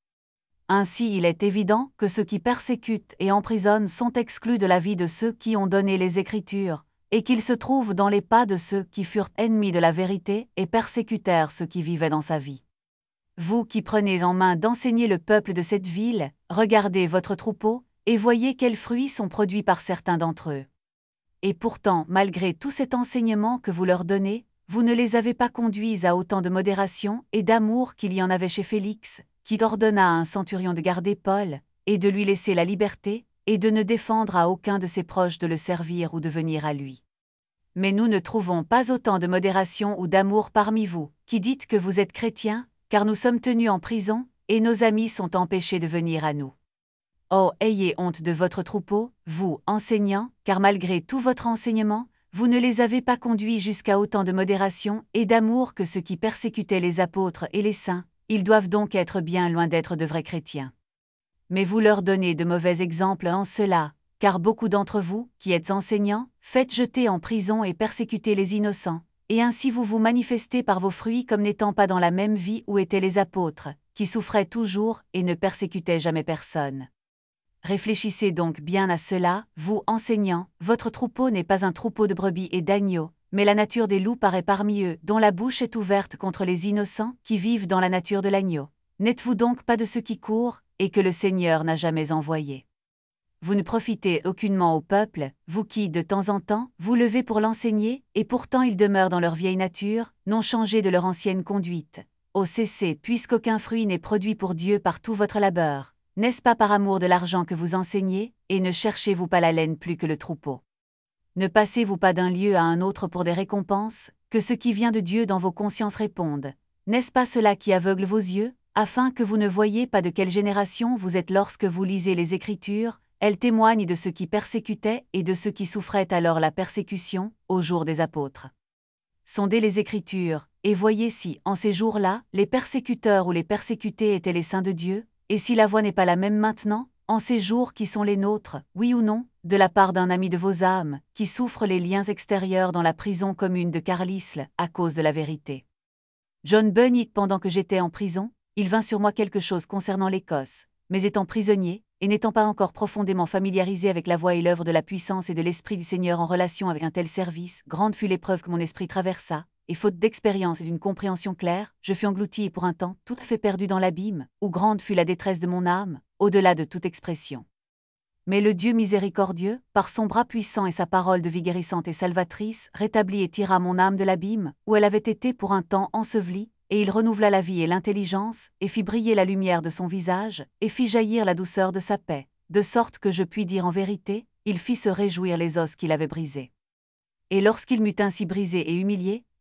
Ainsi il est évident que ceux qui persécutent et emprisonnent sont exclus de la vie de ceux qui ont donné les Écritures, et qu'ils se trouvent dans les pas de ceux qui furent ennemis de la vérité et persécutèrent ceux qui vivaient dans sa vie. Vous qui prenez en main d'enseigner le peuple de cette ville, regardez votre troupeau, et voyez quels fruits sont produits par certains d'entre eux. Et pourtant, malgré tout cet enseignement que vous leur donnez, vous ne les avez pas conduits à autant de modération et d'amour qu'il y en avait chez Félix, qui ordonna à un centurion de garder Paul, et de lui laisser la liberté, et de ne défendre à aucun de ses proches de le servir ou de venir à lui. Mais nous ne trouvons pas autant de modération ou d'amour parmi vous, qui dites que vous êtes chrétiens, car nous sommes tenus en prison, et nos amis sont empêchés de venir à nous. Oh, ayez honte de votre troupeau, vous, enseignants, car malgré tout votre enseignement, vous ne les avez pas conduits jusqu'à autant de modération et d'amour que ceux qui persécutaient les apôtres et les saints, ils doivent donc être bien loin d'être de vrais chrétiens. Mais vous leur donnez de mauvais exemples en cela, car beaucoup d'entre vous, qui êtes enseignants, faites jeter en prison et persécuter les innocents, et ainsi vous vous manifestez par vos fruits comme n'étant pas dans la même vie où étaient les apôtres, qui souffraient toujours et ne persécutaient jamais personne. Réfléchissez donc bien à cela, vous enseignants, votre troupeau n'est pas un troupeau de brebis et d'agneaux, mais la nature des loups paraît parmi eux, dont la bouche est ouverte contre les innocents qui vivent dans la nature de l'agneau. N'êtes-vous donc pas de ceux qui courent, et que le Seigneur n'a jamais envoyés? Vous ne profitez aucunement au peuple, vous qui, de temps en temps, vous levez pour l'enseigner, et pourtant ils demeurent dans leur vieille nature, non changés de leur ancienne conduite. Ô cessez, puisqu'aucun fruit n'est produit pour Dieu par tout votre labeur. N'est-ce pas par amour de l'argent que vous enseignez, et ne cherchez-vous pas la laine plus que le troupeau? Ne passez-vous pas d'un lieu à un autre pour des récompenses, que ce qui vient de Dieu dans vos consciences réponde? N'est-ce pas cela qui aveugle vos yeux, afin que vous ne voyiez pas de quelle génération vous êtes lorsque vous lisez les Écritures? Elles témoignent de ceux qui persécutaient et de ceux qui souffraient alors la persécution, au jour des apôtres. Sondez les Écritures, et voyez si, en ces jours-là, les persécuteurs ou les persécutés étaient les saints de Dieu, et si la voie n'est pas la même maintenant, en ces jours qui sont les nôtres, oui ou non, de la part d'un ami de vos âmes, qui souffre les liens extérieurs dans la prison commune de Carlisle, à cause de la vérité. John Bunyan, pendant que j'étais en prison, il vint sur moi quelque chose concernant l'Écosse, mais étant prisonnier, et n'étant pas encore profondément familiarisé avec la voie et l'œuvre de la puissance et de l'Esprit du Seigneur en relation avec un tel service, grande fut l'épreuve que mon esprit traversa, et faute d'expérience et d'une compréhension claire, je fus englouti et pour un temps, tout à fait perdu dans l'abîme, où grande fut la détresse de mon âme, au-delà de toute expression. Mais le Dieu miséricordieux, par son bras puissant et sa parole de vie guérissante et salvatrice, rétablit et tira mon âme de l'abîme, où elle avait été pour un temps ensevelie, et il renouvela la vie et l'intelligence, et fit briller la lumière de son visage, et fit jaillir la douceur de sa paix, de sorte que je puis dire en vérité, il fit se réjouir les os qu'il avait brisés. Et lorsqu'il m'eut ainsi brisé et humilié,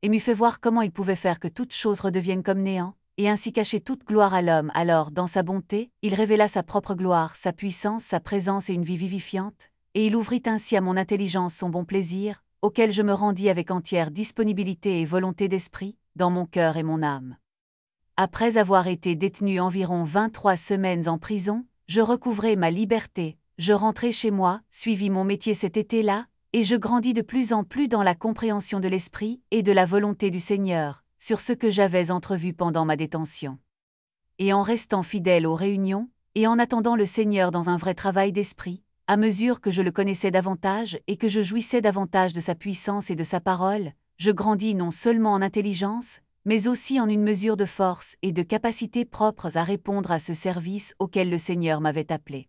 et m'eût fait voir comment il pouvait faire que toute chose redevienne comme néant, et ainsi cacher toute gloire à l'homme. Alors, dans sa bonté, il révéla sa propre gloire, sa puissance, sa présence et une vie vivifiante, et il ouvrit ainsi à mon intelligence son bon plaisir, auquel je me rendis avec entière disponibilité et volonté d'esprit, dans mon cœur et mon âme. Après avoir été détenu environ 23 semaines en prison, je recouvrai ma liberté, je rentrai chez moi, suivis mon métier cet été-là, et je grandis de plus en plus dans la compréhension de l'esprit et de la volonté du Seigneur, sur ce que j'avais entrevu pendant ma détention. Et en restant fidèle aux réunions, et en attendant le Seigneur dans un vrai travail d'esprit, à mesure que je le connaissais davantage et que je jouissais davantage de sa puissance et de sa parole, je grandis non seulement en intelligence, mais aussi en une mesure de force et de capacité propres à répondre à ce service auquel le Seigneur m'avait appelé.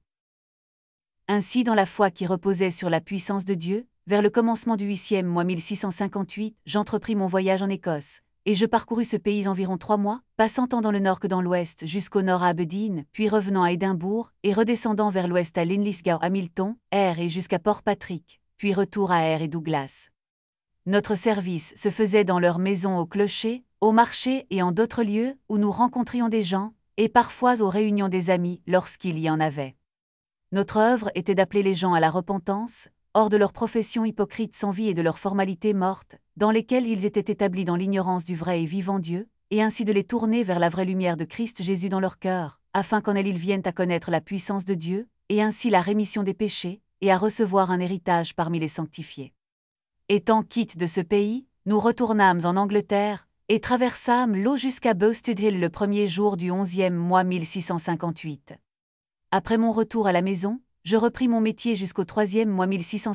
Ainsi, dans la foi qui reposait sur la puissance de Dieu, vers le commencement du 8e mois 1658, j'entrepris mon voyage en Écosse, et je parcourus ce pays environ 3 mois, passant tant dans le nord que dans l'ouest jusqu'au nord à Aberdeen, puis revenant à Édimbourg, et redescendant vers l'ouest à Linlithgow, Hamilton, Ayr et jusqu'à Port Patrick, puis retour à Ayr et Douglas. Notre service se faisait dans leurs maisons au clocher, au marché et en d'autres lieux où nous rencontrions des gens, et parfois aux réunions des amis lorsqu'il y en avait. Notre œuvre était d'appeler les gens à la repentance, hors de leur profession hypocrite sans vie et de leurs formalités mortes, dans lesquelles ils étaient établis dans l'ignorance du vrai et vivant Dieu, et ainsi de les tourner vers la vraie lumière de Christ Jésus dans leur cœur, afin qu'en elle ils viennent à connaître la puissance de Dieu, et ainsi la rémission des péchés, et à recevoir un héritage parmi les sanctifiés. Étant quittes de ce pays, nous retournâmes en Angleterre, et traversâmes l'eau jusqu'à Boasted Hill le premier jour du 11e mois 1658. Après mon retour à la maison, je repris mon métier jusqu'au 3e mois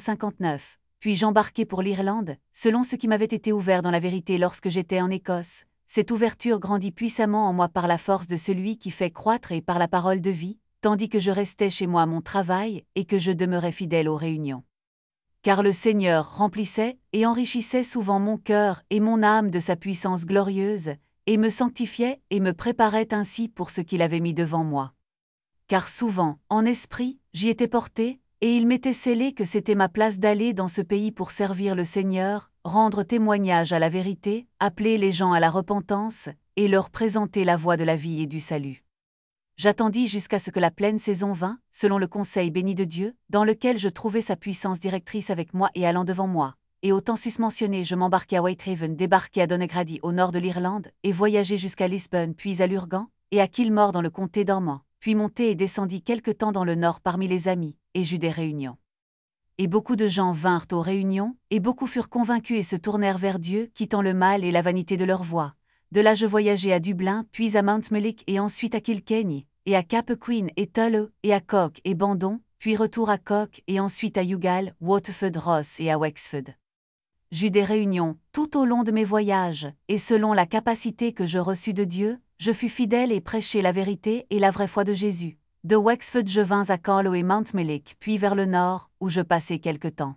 1659, puis j'embarquai pour l'Irlande, selon ce qui m'avait été ouvert dans la vérité lorsque j'étais en Écosse. Cette ouverture grandit puissamment en moi par la force de celui qui fait croître et par la parole de vie, tandis que je restais chez moi à mon travail et que je demeurais fidèle aux réunions. Car le Seigneur remplissait et enrichissait souvent mon cœur et mon âme de sa puissance glorieuse, et me sanctifiait et me préparait ainsi pour ce qu'il avait mis devant moi. Car souvent, en esprit, j'y étais porté, et il m'était scellé que c'était ma place d'aller dans ce pays pour servir le Seigneur, rendre témoignage à la vérité, appeler les gens à la repentance, et leur présenter la voie de la vie et du salut. J'attendis jusqu'à ce que la pleine saison vînt, selon le conseil béni de Dieu, dans lequel je trouvai sa puissance directrice avec moi et allant devant moi. Et au temps susmentionné, je m'embarquai à Whitehaven, débarquai à Donegrady au nord de l'Irlande, et voyageai jusqu'à Lisbonne, puis à Lurgan, et à Kilmore dans le comté d'Ormond, puis montai et descendis quelque temps dans le nord parmi les amis, et j'eus des réunions. Et beaucoup de gens vinrent aux réunions, et beaucoup furent convaincus et se tournèrent vers Dieu, quittant le mal et la vanité de leur voie. De là je voyageai à Dublin, puis à Mountmellick et ensuite à Kilkenny, et à Cappoquin et Tullow, et à Cork et Bandon, puis retour à Cork et ensuite à Youghal, Waterford Ross et à Wexford. J'eus des réunions tout au long de mes voyages, et selon la capacité que je reçus de Dieu, je fus fidèle et prêchai la vérité et la vraie foi de Jésus. De Wexford je vins à Carlow et Mountmellick, puis vers le nord, où je passai quelque temps.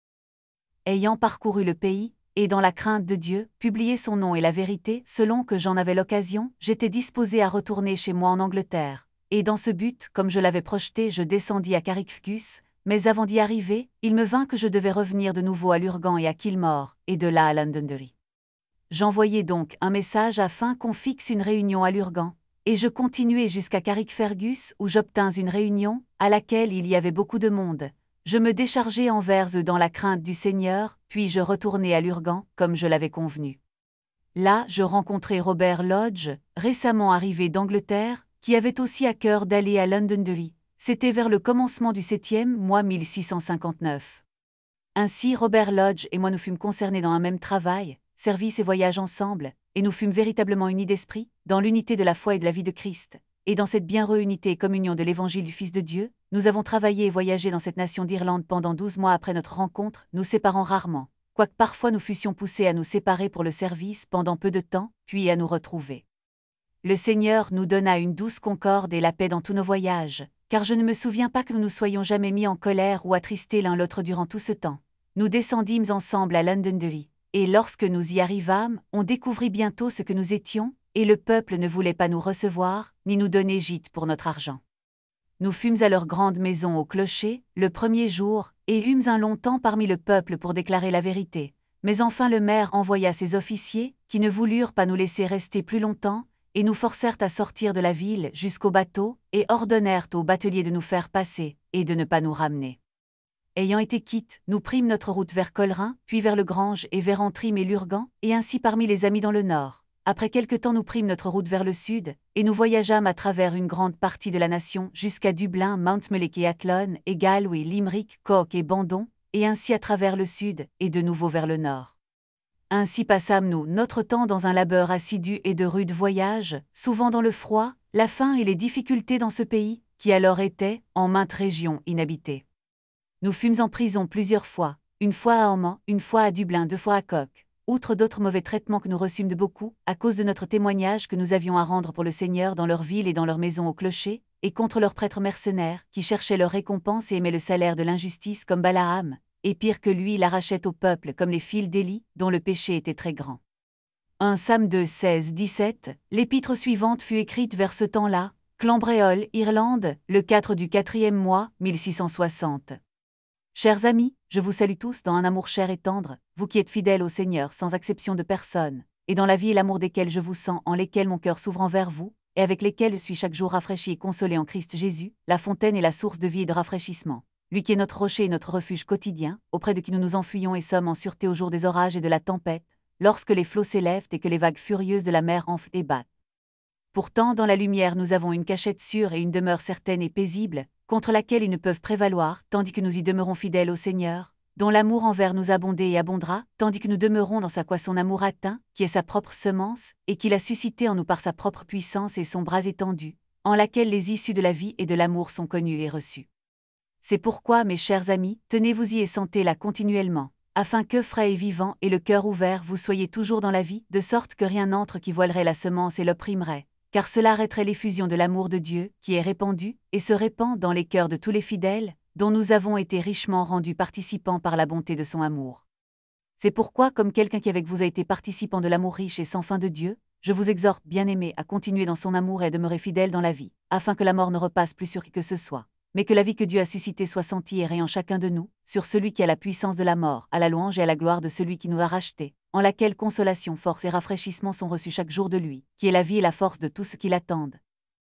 Ayant parcouru le pays, et dans la crainte de Dieu, publié son nom et la vérité, selon que j'en avais l'occasion, j'étais disposé à retourner chez moi en Angleterre. Et dans ce but, comme je l'avais projeté, je descendis à Carrickfergus, mais avant d'y arriver, il me vint que je devais revenir de nouveau à Lurgan et à Kilmore, et de là à Londonderry. J'envoyai donc un message afin qu'on fixe une réunion à Lurgan, et je continuai jusqu'à Carrickfergus où j'obtins une réunion, à laquelle il y avait beaucoup de monde. Je me déchargeai envers eux dans la crainte du Seigneur, puis je retournai à Lurgan, comme je l'avais convenu. Là, je rencontrai Robert Lodge, récemment arrivé d'Angleterre, qui avait aussi à cœur d'aller à Londonderry. C'était vers le commencement du 7e mois 1659. Ainsi Robert Lodge et moi nous fûmes concernés dans un même travail, service et voyage ensemble, et nous fûmes véritablement unis d'esprit, dans l'unité de la foi et de la vie de Christ. Et dans cette bienheureuse unité et communion de l'Évangile du Fils de Dieu, nous avons travaillé et voyagé dans cette nation d'Irlande pendant 12 mois après notre rencontre, nous séparant rarement, quoique parfois nous fussions poussés à nous séparer pour le service pendant peu de temps, puis à nous retrouver. Le Seigneur nous donna une douce concorde et la paix dans tous nos voyages, car je ne me souviens pas que nous nous soyons jamais mis en colère ou attristés l'un l'autre durant tout ce temps. Nous descendîmes ensemble à Londonderry, et lorsque nous y arrivâmes, on découvrit bientôt ce que nous étions, et le peuple ne voulait pas nous recevoir, ni nous donner gîte pour notre argent. Nous fûmes à leur grande maison au clocher, le premier jour, et eûmes un long temps parmi le peuple pour déclarer la vérité. Mais enfin le maire envoya ses officiers, qui ne voulurent pas nous laisser rester plus longtemps, et nous forcèrent à sortir de la ville jusqu'au bateau, et ordonnèrent aux bateliers de nous faire passer, et de ne pas nous ramener. Ayant été quittes, nous prîmes notre route vers Colerain, puis vers Le Grange et vers Antrim et Lurgan, et ainsi parmi les amis dans le nord. Après quelque temps nous prîmes notre route vers le sud, et nous voyageâmes à travers une grande partie de la nation jusqu'à Dublin, Mountmellick et Athlone, et Galway, Limerick, Cork et Bandon, et ainsi à travers le sud, et de nouveau vers le nord. Ainsi passâmes-nous notre temps dans un labeur assidu et de rudes voyages, souvent dans le froid, la faim et les difficultés dans ce pays, qui alors était, en maintes régions, inhabité. Nous fûmes en prison plusieurs fois, une fois à Ormond, une fois à Dublin, 2 fois à Cork. Outre d'autres mauvais traitements que nous reçûmes de beaucoup, à cause de notre témoignage que nous avions à rendre pour le Seigneur dans leur ville et dans leur maison au clocher, et contre leurs prêtres mercenaires, qui cherchaient leur récompense et aimaient le salaire de l'injustice comme Balaam, et pire que lui, il arrachait au peuple comme les fils d'Élie, dont le péché était très grand. 1 Sam 2, 16-17, l'épître suivante fut écrite vers ce temps-là, Clanbréol, Irlande, le 4 du 4e mois, 1660. Chers amis, je vous salue tous dans un amour cher et tendre, vous qui êtes fidèles au Seigneur sans exception de personne, et dans la vie et l'amour desquels je vous sens, en lesquels mon cœur s'ouvre envers vous, et avec lesquels je suis chaque jour rafraîchi et consolé en Christ Jésus, la fontaine et la source de vie et de rafraîchissement. Lui qui est notre rocher et notre refuge quotidien, auprès de qui nous nous enfuyons et sommes en sûreté au jour des orages et de la tempête, lorsque les flots s'élèvent et que les vagues furieuses de la mer enflent et battent. Pourtant, dans la lumière nous avons une cachette sûre et une demeure certaine et paisible, contre laquelle ils ne peuvent prévaloir, tandis que nous y demeurons fidèles au Seigneur, dont l'amour envers nous abondait et abondera, tandis que nous demeurons dans sa quoi son amour atteint, qui est sa propre semence, et qu'il a suscité en nous par sa propre puissance et son bras étendu, en laquelle les issues de la vie et de l'amour sont connues et reçues. C'est pourquoi, mes chers amis, tenez-vous-y et sentez-la continuellement, afin que, frais et vivant et le cœur ouvert, vous soyez toujours dans la vie, de sorte que rien n'entre qui voilerait la semence et l'opprimerait, car cela arrêterait l'effusion de l'amour de Dieu, qui est répandu, et se répand dans les cœurs de tous les fidèles, dont nous avons été richement rendus participants par la bonté de son amour. C'est pourquoi, comme quelqu'un qui avec vous a été participant de l'amour riche et sans fin de Dieu, je vous exhorte, bien-aimés, à continuer dans son amour et à demeurer fidèles dans la vie, afin que la mort ne repasse plus sur qui que ce soit, mais que la vie que Dieu a suscitée soit sentie et rayant chacun de nous, sur celui qui a la puissance de la mort, à la louange et à la gloire de celui qui nous a rachetés, en laquelle consolation, force et rafraîchissement sont reçus chaque jour de lui, qui est la vie et la force de tous ceux qui l'attendent.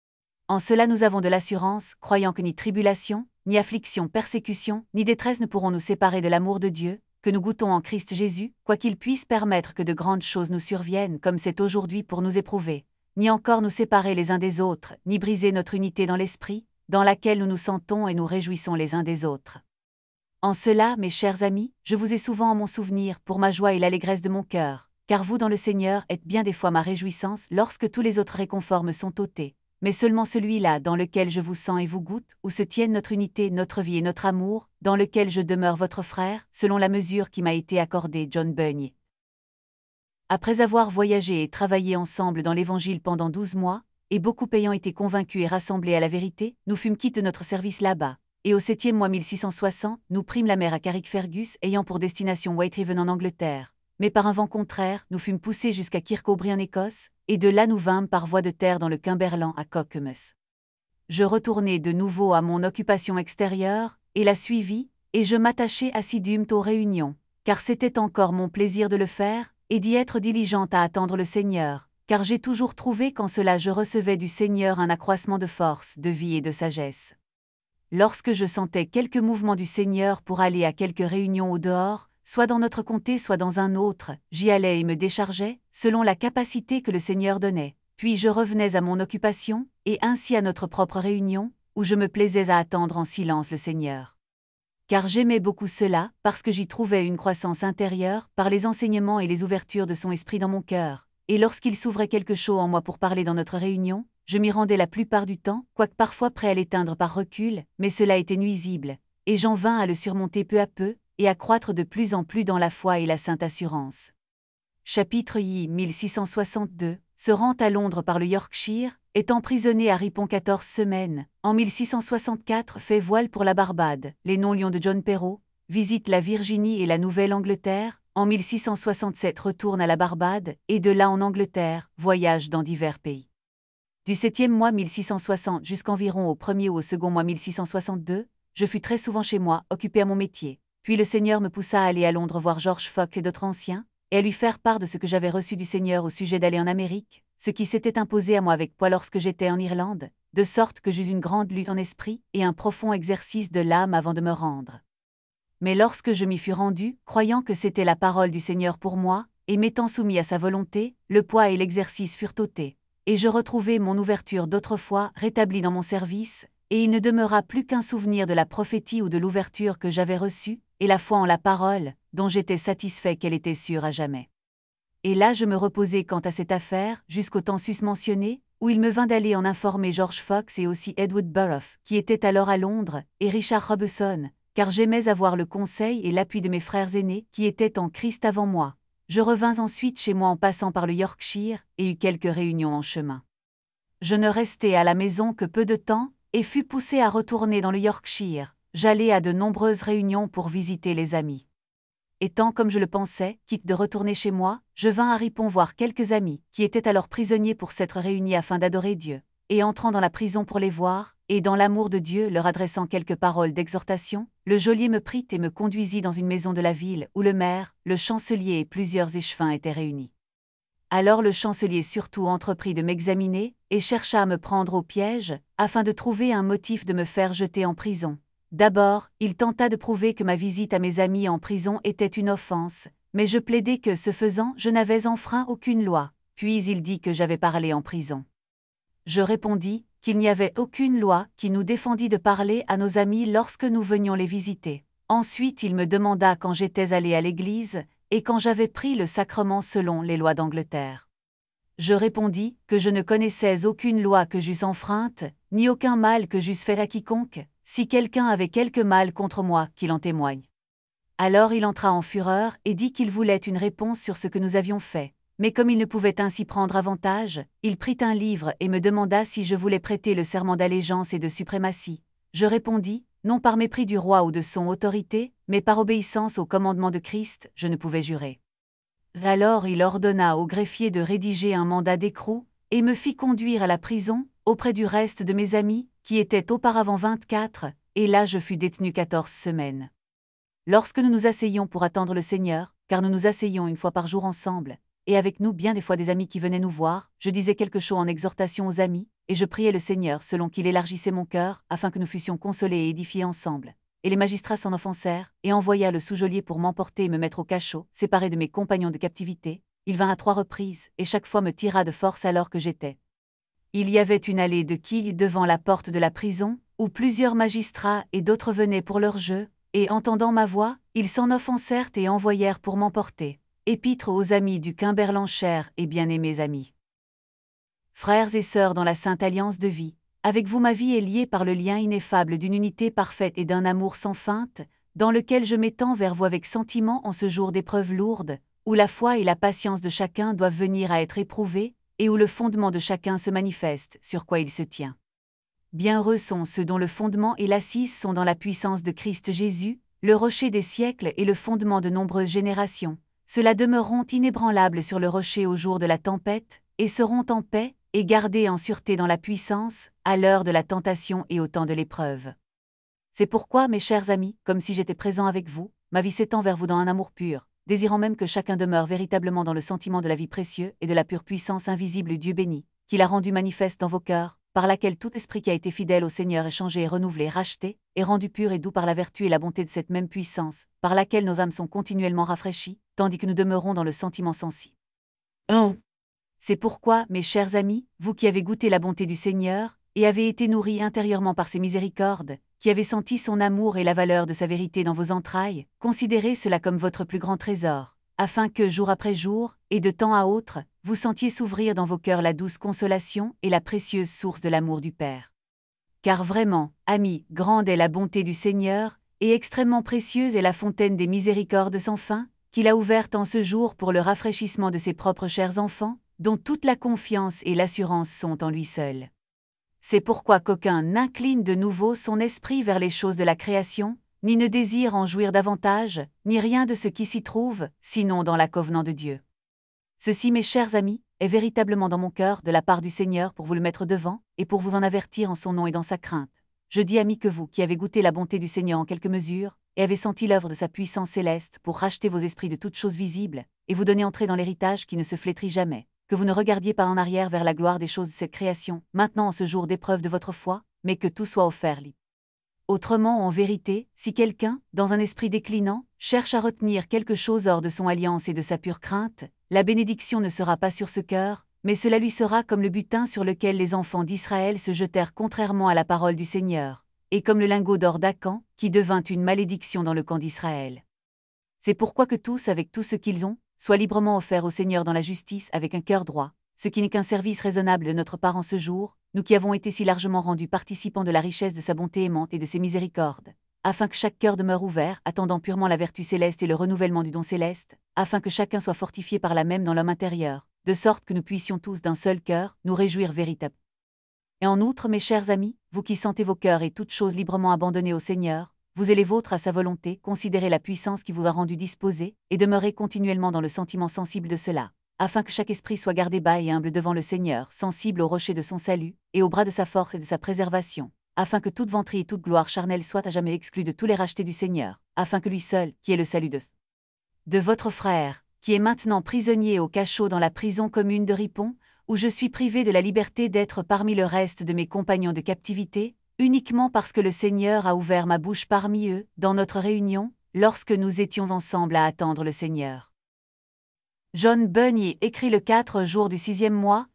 En cela nous avons de l'assurance, croyant que ni tribulation, ni affliction, persécution, ni détresse ne pourront nous séparer de l'amour de Dieu, que nous goûtons en Christ Jésus, quoiqu'il puisse permettre que de grandes choses nous surviennent comme c'est aujourd'hui pour nous éprouver, ni encore nous séparer les uns des autres, ni briser notre unité dans l'esprit, dans laquelle nous nous sentons et nous réjouissons les uns des autres. En cela, mes chers amis, je vous ai souvent en mon souvenir pour ma joie et l'allégresse de mon cœur, car vous dans le Seigneur êtes bien des fois ma réjouissance lorsque tous les autres réconforts me sont ôtés, mais seulement celui-là dans lequel je vous sens et vous goûte, où se tiennent notre unité, notre vie et notre amour, dans lequel je demeure votre frère, selon la mesure qui m'a été accordée. John Bunyan. Après avoir voyagé et travaillé ensemble dans l'Évangile pendant 12 mois, et beaucoup ayant été convaincus et rassemblés à la vérité, nous fûmes quittes de notre service là-bas, et au 7e mois 1660, nous prîmes la mer à Carrickfergus ayant pour destination Whitehaven en Angleterre. Mais par un vent contraire, nous fûmes poussés jusqu'à Kirkcaldy en Écosse, et de là nous vînmes par voie de terre dans le Cumberland à Cockemus. Je retournai de nouveau à mon occupation extérieure, et la suivis, et je m'attachai assidûment aux réunions, car c'était encore mon plaisir de le faire, et d'y être diligente à attendre le Seigneur, car j'ai toujours trouvé qu'en cela je recevais du Seigneur un accroissement de force, de vie et de sagesse. Lorsque je sentais quelque mouvement du Seigneur pour aller à quelque réunion au dehors, soit dans notre comté soit dans un autre, j'y allais et me déchargeais, selon la capacité que le Seigneur donnait, puis je revenais à mon occupation, et ainsi à notre propre réunion, où je me plaisais à attendre en silence le Seigneur. Car j'aimais beaucoup cela, parce que j'y trouvais une croissance intérieure, par les enseignements et les ouvertures de son esprit dans mon cœur, et lorsqu'il s'ouvrait quelque chose en moi pour parler dans notre réunion, je m'y rendais la plupart du temps, quoique parfois prêt à l'éteindre par recul, mais cela était nuisible, et j'en vins à le surmonter peu à peu, et à croître de plus en plus dans la foi et la sainte assurance. Chapitre I 1662, se rend à Londres par le Yorkshire, est emprisonné à Ripon 14 semaines, en 1664 fait voile pour la Barbade, les non-lions de John Perrot, visite la Virginie et la Nouvelle-Angleterre, en 1667 retourne à la Barbade, et de là en Angleterre, voyage dans divers pays. Du 7e mois 1660 jusqu'environ au 1er ou au 2e mois 1662, je fus très souvent chez moi, occupé à mon métier. Puis le Seigneur me poussa à aller à Londres voir George Fox et d'autres anciens, et à lui faire part de ce que j'avais reçu du Seigneur au sujet d'aller en Amérique, ce qui s'était imposé à moi avec poids lorsque j'étais en Irlande, de sorte que j'eus une grande lutte en esprit et un profond exercice de l'âme avant de me rendre. Mais lorsque je m'y fus rendu, croyant que c'était la parole du Seigneur pour moi, et m'étant soumis à sa volonté, le poids et l'exercice furent ôtés, et je retrouvai mon ouverture d'autrefois rétablie dans mon service, et il ne demeura plus qu'un souvenir de la prophétie ou de l'ouverture que j'avais reçue, et la foi en la parole, dont j'étais satisfait qu'elle était sûre à jamais. Et là je me reposai quant à cette affaire, jusqu'au temps susmentionné, où il me vint d'aller en informer George Fox et aussi Edward Burrough, qui était alors à Londres, et Richard Robeson, car j'aimais avoir le conseil et l'appui de mes frères aînés, qui étaient en Christ avant moi. Je revins ensuite chez moi en passant par le Yorkshire, et eus quelques réunions en chemin. Je ne restai à la maison que peu de temps, et fus poussé à retourner dans le Yorkshire. J'allai à de nombreuses réunions pour visiter les amis. Étant comme je le pensais, quitte de retourner chez moi, je vins à Ripon voir quelques amis, qui étaient alors prisonniers pour s'être réunis afin d'adorer Dieu, et entrant dans la prison pour les voir, et dans l'amour de Dieu leur adressant quelques paroles d'exhortation, le geôlier me prit et me conduisit dans une maison de la ville, où le maire, le chancelier et plusieurs échevins étaient réunis. Alors le chancelier surtout entreprit de m'examiner, et chercha à me prendre au piège, afin de trouver un motif de me faire jeter en prison. D'abord, il tenta de prouver que ma visite à mes amis en prison était une offense, mais je plaidai que, ce faisant, je n'avais enfreint aucune loi, puis il dit que j'avais parlé en prison. Je répondis qu'il n'y avait aucune loi qui nous défendît de parler à nos amis lorsque nous venions les visiter. Ensuite il me demanda quand j'étais allé à l'église, et quand j'avais pris le sacrement selon les lois d'Angleterre. Je répondis que je ne connaissais aucune loi que j'eusse enfreinte, ni aucun mal que j'eusse fait à quiconque, si quelqu'un avait quelque mal contre moi, qu'il en témoigne. Alors il entra en fureur et dit qu'il voulait une réponse sur ce que nous avions fait. Mais comme il ne pouvait ainsi prendre avantage, il prit un livre et me demanda si je voulais prêter le serment d'allégeance et de suprématie. Je répondis, non par mépris du roi ou de son autorité, mais par obéissance au commandement de Christ, je ne pouvais jurer. Alors il ordonna au greffier de rédiger un mandat d'écrou, et me fit conduire à la prison, auprès du reste de mes amis, qui étaient auparavant 24, et là je fus détenu 14 semaines. Lorsque nous nous asseyions pour attendre le Seigneur, car nous nous asseyions une fois par jour ensemble, et avec nous bien des fois des amis qui venaient nous voir, je disais quelque chose en exhortation aux amis, et je priais le Seigneur selon qu'il élargissait mon cœur, afin que nous fussions consolés et édifiés ensemble. Et les magistrats s'en offensèrent, et envoya le sous-geôlier pour m'emporter et me mettre au cachot, séparé de mes compagnons de captivité. Il vint à 3 reprises, et chaque fois me tira de force alors que j'étais. Il y avait une allée de quilles devant la porte de la prison, où plusieurs magistrats et d'autres venaient pour leur jeu, et entendant ma voix, ils s'en offensèrent et envoyèrent pour m'emporter. Épître aux amis du Quimberland-Cher et bien-aimés amis. Frères et sœurs dans la sainte alliance de vie, avec vous ma vie est liée par le lien ineffable d'une unité parfaite et d'un amour sans feinte, dans lequel je m'étends vers vous avec sentiment en ce jour d'épreuves lourdes, où la foi et la patience de chacun doivent venir à être éprouvées, et où le fondement de chacun se manifeste sur quoi il se tient. Bienheureux sont ceux dont le fondement et l'assise sont dans la puissance de Christ Jésus, le rocher des siècles et le fondement de nombreuses générations. Ceux-là demeureront inébranlables sur le rocher au jour de la tempête, et seront en paix, et gardés en sûreté dans la puissance, à l'heure de la tentation et au temps de l'épreuve. C'est pourquoi, mes chers amis, comme si j'étais présent avec vous, ma vie s'étend vers vous dans un amour pur, désirant même que chacun demeure véritablement dans le sentiment de la vie précieuse et de la pure puissance invisible du Dieu béni, qu'il a rendu manifeste dans vos cœurs, par laquelle tout esprit qui a été fidèle au Seigneur est changé et renouvelé, racheté, et rendu pur et doux par la vertu et la bonté de cette même puissance, par laquelle nos âmes sont continuellement rafraîchies, tandis que nous demeurons dans le sentiment sensible. C'est pourquoi, mes chers amis, vous qui avez goûté la bonté du Seigneur, et avez été nourris intérieurement par ses miséricordes, qui avez senti son amour et la valeur de sa vérité dans vos entrailles, considérez cela comme votre plus grand trésor, afin que, jour après jour, et de temps à autre, vous sentiez s'ouvrir dans vos cœurs la douce consolation et la précieuse source de l'amour du Père. Car vraiment, amis, grande est la bonté du Seigneur, et extrêmement précieuse est la fontaine des miséricordes sans fin, qu'il a ouverte en ce jour pour le rafraîchissement de ses propres chers enfants, dont toute la confiance et l'assurance sont en lui seul. C'est pourquoi qu'aucun n'incline de nouveau son esprit vers les choses de la création, ni ne désire en jouir davantage, ni rien de ce qui s'y trouve, sinon dans la covenant de Dieu. Ceci, mes chers amis, est véritablement dans mon cœur de la part du Seigneur pour vous le mettre devant, et pour vous en avertir en son nom et dans sa crainte. Je dis, amis, que vous, qui avez goûté la bonté du Seigneur en quelque mesure, et avez senti l'œuvre de sa puissance céleste pour racheter vos esprits de toutes choses visibles, et vous donner entrée dans l'héritage qui ne se flétrit jamais, que vous ne regardiez pas en arrière vers la gloire des choses de cette création, maintenant en ce jour d'épreuve de votre foi, mais que tout soit offert libre. Autrement, en vérité, si quelqu'un, dans un esprit déclinant, cherche à retenir quelque chose hors de son alliance et de sa pure crainte, la bénédiction ne sera pas sur ce cœur, mais cela lui sera comme le butin sur lequel les enfants d'Israël se jetèrent contrairement à la parole du Seigneur, et comme le lingot d'or d'Acan, qui devint une malédiction dans le camp d'Israël. C'est pourquoi que tous, avec tout ce qu'ils ont, soient librement offerts au Seigneur dans la justice avec un cœur droit, ce qui n'est qu'un service raisonnable de notre part en ce jour, nous qui avons été si largement rendus participants de la richesse de sa bonté aimante et de ses miséricordes, afin que chaque cœur demeure ouvert, attendant purement la vertu céleste et le renouvellement du don céleste, afin que chacun soit fortifié par la même dans l'homme intérieur, de sorte que nous puissions tous d'un seul cœur nous réjouir véritablement. Et en outre, mes chers amis, vous qui sentez vos cœurs et toutes choses librement abandonnées au Seigneur, vous et les vôtres à sa volonté, considérez la puissance qui vous a rendu disposés, et demeurez continuellement dans le sentiment sensible de cela, afin que chaque esprit soit gardé bas et humble devant le Seigneur, sensible au rocher de son salut, et au bras de sa force et de sa préservation, afin que toute vanterie et toute gloire charnelle soient à jamais exclues de tous les rachetés du Seigneur, afin que lui seul, qui est le salut de votre frère, qui est maintenant prisonnier au cachot dans la prison commune de Ripon, où je suis privé de la liberté d'être parmi le reste de mes compagnons de captivité, uniquement parce que le Seigneur a ouvert ma bouche parmi eux, dans notre réunion, lorsque nous étions ensemble à attendre le Seigneur. John Bunyan écrit le 4 jours du 6e mois,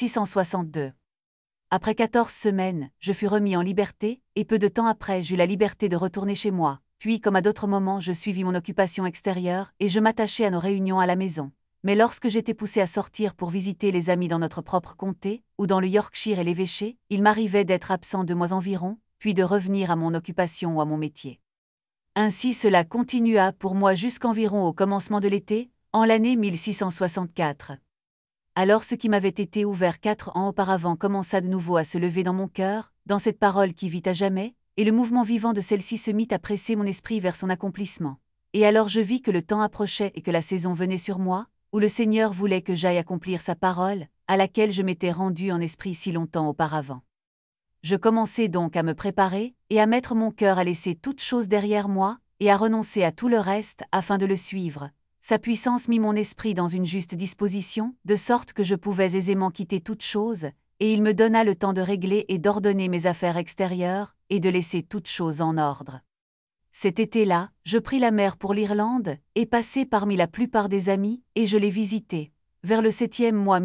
1662. Après 14 semaines, je fus remis en liberté, et peu de temps après j'eus la liberté de retourner chez moi, puis comme à d'autres moments je suivis mon occupation extérieure et je m'attachai à nos réunions à la maison. Mais lorsque j'étais poussé à sortir pour visiter les amis dans notre propre comté, ou dans le Yorkshire et l'évêché, il m'arrivait d'être absent 2 mois environ, puis de revenir à mon occupation ou à mon métier. Ainsi cela continua pour moi jusqu'environ au commencement de l'été, en l'année 1664. Alors ce qui m'avait été ouvert 4 ans auparavant commença de nouveau à se lever dans mon cœur, dans cette parole qui vit à jamais, et le mouvement vivant de celle-ci se mit à presser mon esprit vers son accomplissement. Et alors je vis que le temps approchait et que la saison venait sur moi, où le Seigneur voulait que j'aille accomplir sa parole, à laquelle je m'étais rendu en esprit si longtemps auparavant. Je commençai donc à me préparer, et à mettre mon cœur à laisser toute chose derrière moi, et à renoncer à tout le reste afin de le suivre. Sa puissance mit mon esprit dans une juste disposition, de sorte que je pouvais aisément quitter toute chose, et il me donna le temps de régler et d'ordonner mes affaires extérieures, et de laisser toute chose en ordre. Cet été-là, je pris la mer pour l'Irlande, et passai parmi la plupart des amis, et je les visitai. Vers le 7e mois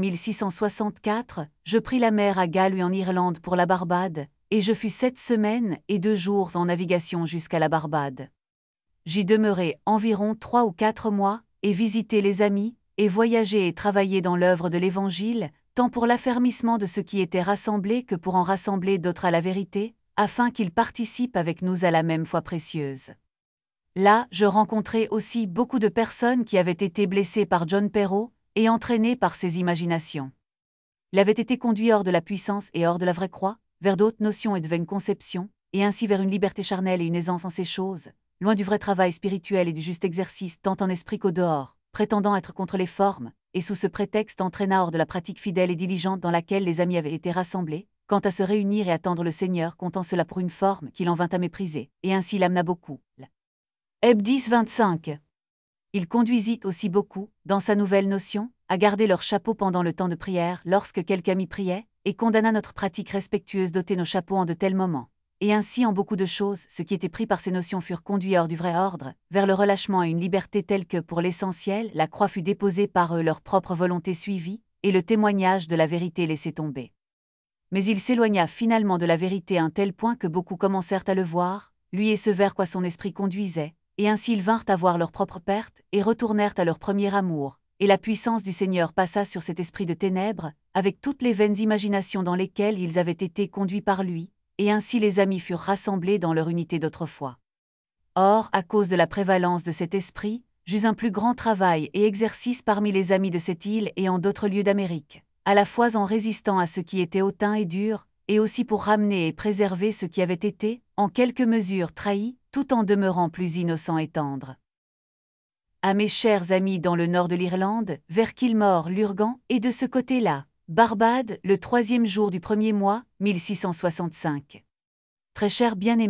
1664, je pris la mer à Galway en Irlande pour la Barbade, et je fus 7 semaines et 2 jours en navigation jusqu'à la Barbade. J'y demeurai environ 3 ou 4 mois, et visitai les amis, et voyageai et travaillai dans l'œuvre de l'Évangile, tant pour l'affermissement de ceux qui étaient rassemblés que pour en rassembler d'autres à la vérité, afin qu'ils participent avec nous à la même foi précieuse. Là, je rencontrai aussi beaucoup de personnes qui avaient été blessées par John Perrault, et entraînées par ses imaginations. Il avait été conduit hors de la puissance et hors de la vraie croix, vers d'autres notions et de vaines conceptions, et ainsi vers une liberté charnelle et une aisance en ces choses, loin du vrai travail spirituel et du juste exercice tant en esprit qu'au dehors, prétendant être contre les formes, et sous ce prétexte entraîna hors de la pratique fidèle et diligente dans laquelle les amis avaient été rassemblés, quant à se réunir et attendre le Seigneur, comptant cela pour une forme qu'il en vint à mépriser, et ainsi l'amena beaucoup. Heb 10-25. Il conduisit aussi beaucoup, dans sa nouvelle notion, à garder leur chapeau pendant le temps de prière lorsque quelque ami priait, et condamna notre pratique respectueuse d'ôter nos chapeaux en de tels moments. Et ainsi en beaucoup de choses, ceux qui étaient pris par ces notions furent conduits hors du vrai ordre, vers le relâchement et une liberté telle que, pour l'essentiel, la croix fut déposée par eux, leur propre volonté suivie, et le témoignage de la vérité laissé tomber. Mais il s'éloigna finalement de la vérité à un tel point que beaucoup commencèrent à le voir, lui et ce vers quoi son esprit conduisait, et ainsi ils vinrent à voir leur propre perte, et retournèrent à leur premier amour, et la puissance du Seigneur passa sur cet esprit de ténèbres, avec toutes les vaines imaginations dans lesquelles ils avaient été conduits par lui, et ainsi les amis furent rassemblés dans leur unité d'autrefois. Or, à cause de la prévalence de cet esprit, j'eus un plus grand travail et exercice parmi les amis de cette île et en d'autres lieux d'Amérique, à la fois en résistant à ce qui était hautain et dur, et aussi pour ramener et préserver ce qui avait été, en quelque mesure trahi, tout en demeurant plus innocent et tendre. À mes chers amis dans le nord de l'Irlande, vers Kilmore, Lurgan, et de ce côté-là, Barbade, le 3e jour du 1er mois, 1665. Très cher bien-aimé,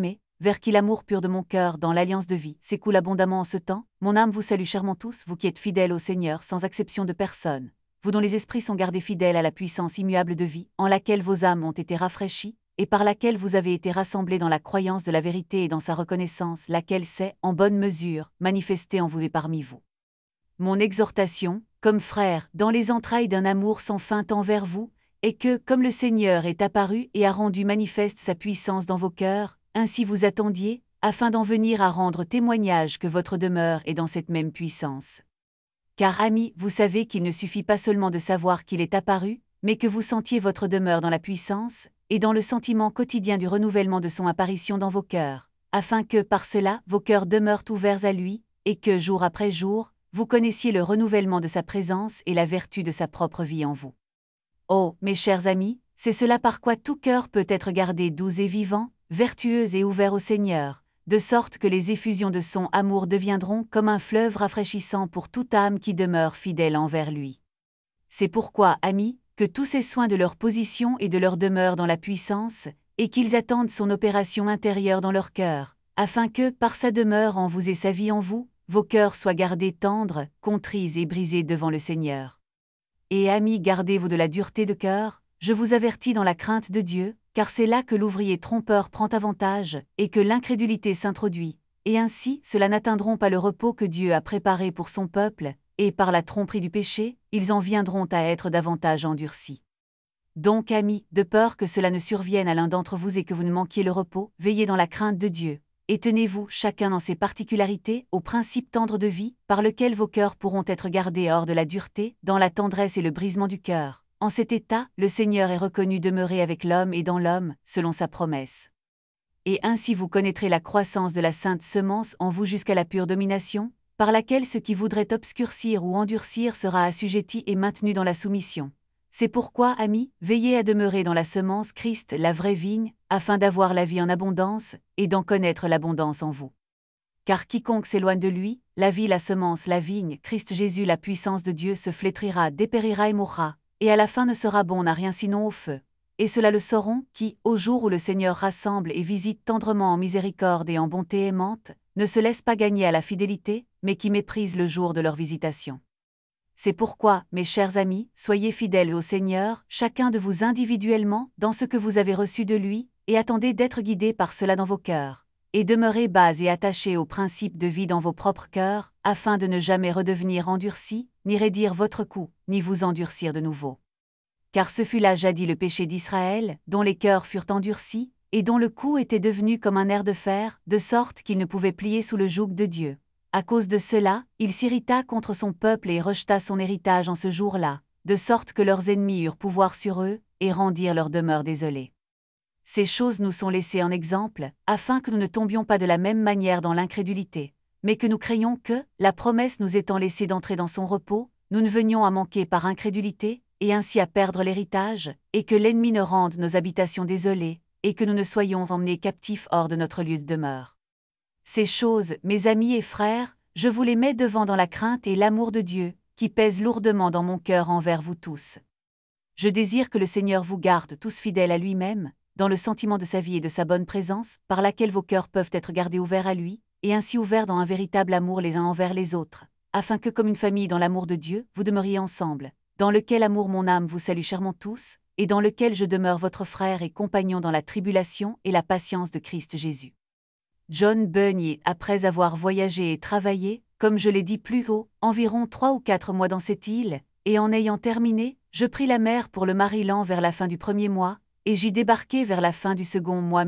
vers qui l'amour pur de mon cœur dans l'alliance de vie s'écoule abondamment en ce temps, mon âme vous salue chèrement tous, vous qui êtes fidèles au Seigneur sans exception de personne, vous dont les esprits sont gardés fidèles à la puissance immuable de vie, en laquelle vos âmes ont été rafraîchies, et par laquelle vous avez été rassemblés dans la croyance de la vérité et dans sa reconnaissance, laquelle s'est, en bonne mesure, manifestée en vous et parmi vous. Mon exhortation, comme frère, dans les entrailles d'un amour sans fin envers vous, est que, comme le Seigneur est apparu et a rendu manifeste sa puissance dans vos cœurs, ainsi vous attendiez, afin d'en venir à rendre témoignage que votre demeure est dans cette même puissance. Car, amis, vous savez qu'il ne suffit pas seulement de savoir qu'il est apparu, mais que vous sentiez votre demeure dans la puissance, et dans le sentiment quotidien du renouvellement de son apparition dans vos cœurs, afin que, par cela, vos cœurs demeurent ouverts à lui, et que, jour après jour, vous connaissiez le renouvellement de sa présence et la vertu de sa propre vie en vous. Oh, mes chers amis, c'est cela par quoi tout cœur peut être gardé doux et vivant, vertueux et ouvert au Seigneur, de sorte que les effusions de son amour deviendront comme un fleuve rafraîchissant pour toute âme qui demeure fidèle envers lui. C'est pourquoi, amis, que tous ces soins de leur position et de leur demeure dans la puissance, et qu'ils attendent son opération intérieure dans leur cœur, afin que, par sa demeure en vous et sa vie en vous, vos cœurs soient gardés tendres, contrits et brisés devant le Seigneur. Et amis, gardez-vous de la dureté de cœur, je vous avertis dans la crainte de Dieu, car c'est là que l'ouvrier trompeur prend avantage, et que l'incrédulité s'introduit, et ainsi ceux-là n'atteindront pas le repos que Dieu a préparé pour son peuple, et par la tromperie du péché, ils en viendront à être davantage endurcis. Donc, amis, de peur que cela ne survienne à l'un d'entre vous et que vous ne manquiez le repos, veillez dans la crainte de Dieu, et tenez-vous, chacun dans ses particularités, au principe tendre de vie, par lequel vos cœurs pourront être gardés hors de la dureté, dans la tendresse et le brisement du cœur. En cet état, le Seigneur est reconnu demeurer avec l'homme et dans l'homme, selon sa promesse. Et ainsi vous connaîtrez la croissance de la sainte semence en vous jusqu'à la pure domination, par laquelle ce qui voudrait obscurcir ou endurcir sera assujetti et maintenu dans la soumission. C'est pourquoi, amis, veillez à demeurer dans la semence Christ, la vraie vigne, afin d'avoir la vie en abondance, et d'en connaître l'abondance en vous. Car quiconque s'éloigne de lui, la vie, la semence, la vigne, Christ Jésus, la puissance de Dieu se flétrira, dépérira et mourra, et à la fin ne sera bon à rien sinon au feu. Et cela le sauront, qui, au jour où le Seigneur rassemble et visite tendrement en miséricorde et en bonté aimante, ne se laissent pas gagner à la fidélité, mais qui méprisent le jour de leur visitation. C'est pourquoi, mes chers amis, soyez fidèles au Seigneur, chacun de vous individuellement, dans ce que vous avez reçu de lui, et attendez d'être guidés par cela dans vos cœurs. Et demeurez bas et attachés au principe de vie dans vos propres cœurs, afin de ne jamais redevenir endurcis, ni raidir votre cou, ni vous endurcir de nouveau. Car ce fut là jadis le péché d'Israël, dont les cœurs furent endurcis, et dont le cou était devenu comme un nerf de fer, de sorte qu'ils ne pouvaient plier sous le joug de Dieu. À cause de cela, il s'irrita contre son peuple et rejeta son héritage en ce jour-là, de sorte que leurs ennemis eurent pouvoir sur eux, et rendirent leur demeure désolée. Ces choses nous sont laissées en exemple, afin que nous ne tombions pas de la même manière dans l'incrédulité, mais que nous craignons que, la promesse nous étant laissée d'entrer dans son repos, nous ne venions à manquer par incrédulité, et ainsi à perdre l'héritage, et que l'ennemi ne rende nos habitations désolées, et que nous ne soyons emmenés captifs hors de notre lieu de demeure. Ces choses, mes amis et frères, je vous les mets devant dans la crainte et l'amour de Dieu, qui pèse lourdement dans mon cœur envers vous tous. Je désire que le Seigneur vous garde tous fidèles à lui-même, dans le sentiment de sa vie et de sa bonne présence, par laquelle vos cœurs peuvent être gardés ouverts à lui, et ainsi ouverts dans un véritable amour les uns envers les autres, afin que comme une famille dans l'amour de Dieu, vous demeuriez ensemble, dans lequel amour mon âme vous salue chèrement tous, et dans lequel je demeure votre frère et compagnon dans la tribulation et la patience de Christ Jésus. John Bunyan, après avoir voyagé et travaillé, comme je l'ai dit plus haut, environ 3 ou 4 mois dans cette île, et en ayant terminé, je pris la mer pour le Maryland vers la fin du premier mois, et j'y débarquai vers la fin du second mois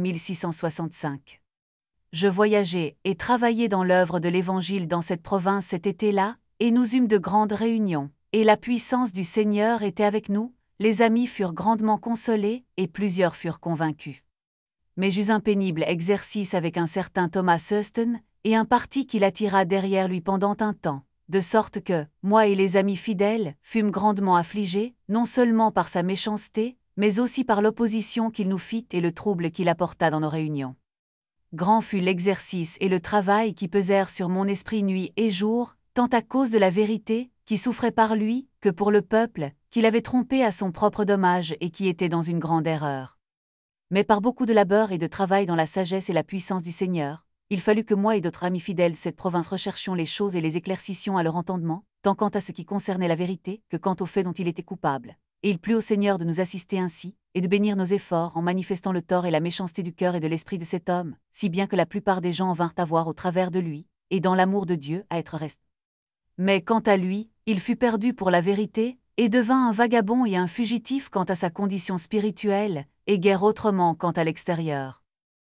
1665. Je voyageai et travaillai dans l'œuvre de l'Évangile dans cette province cet été-là, et nous eûmes de grandes réunions, et la puissance du Seigneur était avec nous, les amis furent grandement consolés, et plusieurs furent convaincus. Mais j'eus un pénible exercice avec un certain Thomas Huston, et un parti qui l'attira derrière lui pendant un temps, de sorte que, moi et les amis fidèles, fûmes grandement affligés, non seulement par sa méchanceté, mais aussi par l'opposition qu'il nous fit et le trouble qu'il apporta dans nos réunions. Grand fut l'exercice et le travail qui pesèrent sur mon esprit nuit et jour, tant à cause de la vérité, qui souffrait par lui, que pour le peuple, qu'il avait trompé à son propre dommage et qui était dans une grande erreur. Mais par beaucoup de labeur et de travail dans la sagesse et la puissance du Seigneur, il fallut que moi et d'autres amis fidèles de cette province recherchions les choses et les éclaircissions à leur entendement, tant quant à ce qui concernait la vérité que quant aux faits dont il était coupable. Et il plut au Seigneur de nous assister ainsi, et de bénir nos efforts en manifestant le tort et la méchanceté du cœur et de l'esprit de cet homme, si bien que la plupart des gens en vinrent à voir au travers de lui, et dans l'amour de Dieu à être restés. Mais quant à lui, il fut perdu pour la vérité, et devint un vagabond et un fugitif quant à sa condition spirituelle, et guère autrement quant à l'extérieur.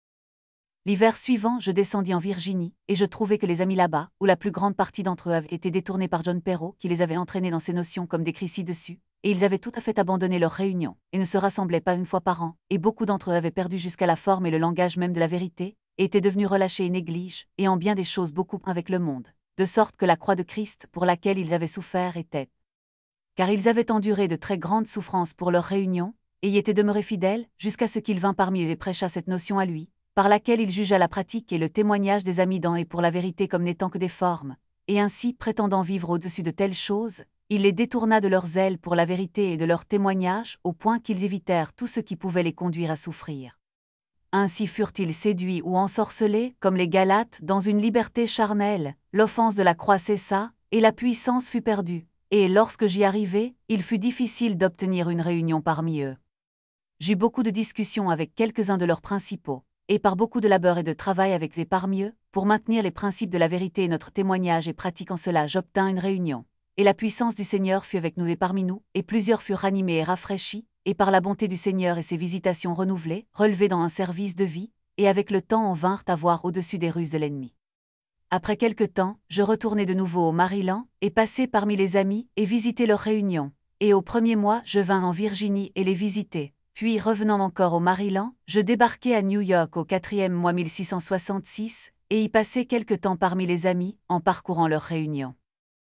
L'hiver suivant, je descendis en Virginie, et je trouvai que les amis là-bas, où la plus grande partie d'entre eux avaient été détournés par John Perrault, qui les avait entraînés dans ces notions comme décrit ci-dessus, et ils avaient tout à fait abandonné leurs réunions, et ne se rassemblaient pas une fois par an, et beaucoup d'entre eux avaient perdu jusqu'à la forme et le langage même de la vérité, et étaient devenus relâchés et négligés, et en bien des choses beaucoup avec le monde, de sorte que la croix de Christ, pour laquelle ils avaient souffert, était. Car ils avaient enduré de très grandes souffrances pour leur réunion, et y étaient demeurés fidèles, jusqu'à ce qu'il vint parmi eux et prêcha cette notion à lui, par laquelle il jugea la pratique et le témoignage des amis dans et pour la vérité comme n'étant que des formes, et ainsi, prétendant vivre au-dessus de telles choses, il les détourna de leur zèle pour la vérité et de leur témoignage, au point qu'ils évitèrent tout ce qui pouvait les conduire à souffrir. Ainsi furent-ils séduits ou ensorcelés, comme les Galates, dans une liberté charnelle, l'offense de la croix cessa, et la puissance fut perdue, et lorsque j'y arrivai, il fut difficile d'obtenir une réunion parmi eux. J'eus beaucoup de discussions avec quelques-uns de leurs principaux, et par beaucoup de labeur et de travail avec et parmi eux, pour maintenir les principes de la vérité et notre témoignage et pratiquant cela j'obtins une réunion. Et la puissance du Seigneur fut avec nous et parmi nous, et plusieurs furent ranimés et rafraîchis, et par la bonté du Seigneur et ses visitations renouvelées, relevés dans un service de vie, et avec le temps en vinrent à voir au-dessus des ruses de l'ennemi. Après quelque temps, je retournai de nouveau au Maryland, et passai parmi les amis, et visitai leurs réunions. Et au premier mois, je vins en Virginie et les visitai. Puis, revenant encore au Maryland, je débarquai à New York au 4e mois 1666, et y passai quelque temps parmi les amis, en parcourant leurs réunions.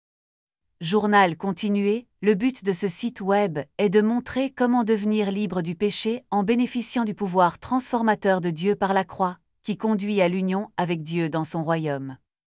Journal continué, le but de ce site web est de montrer comment devenir libre du péché en bénéficiant du pouvoir transformateur de Dieu par la croix, qui conduit à l'union avec Dieu dans son royaume.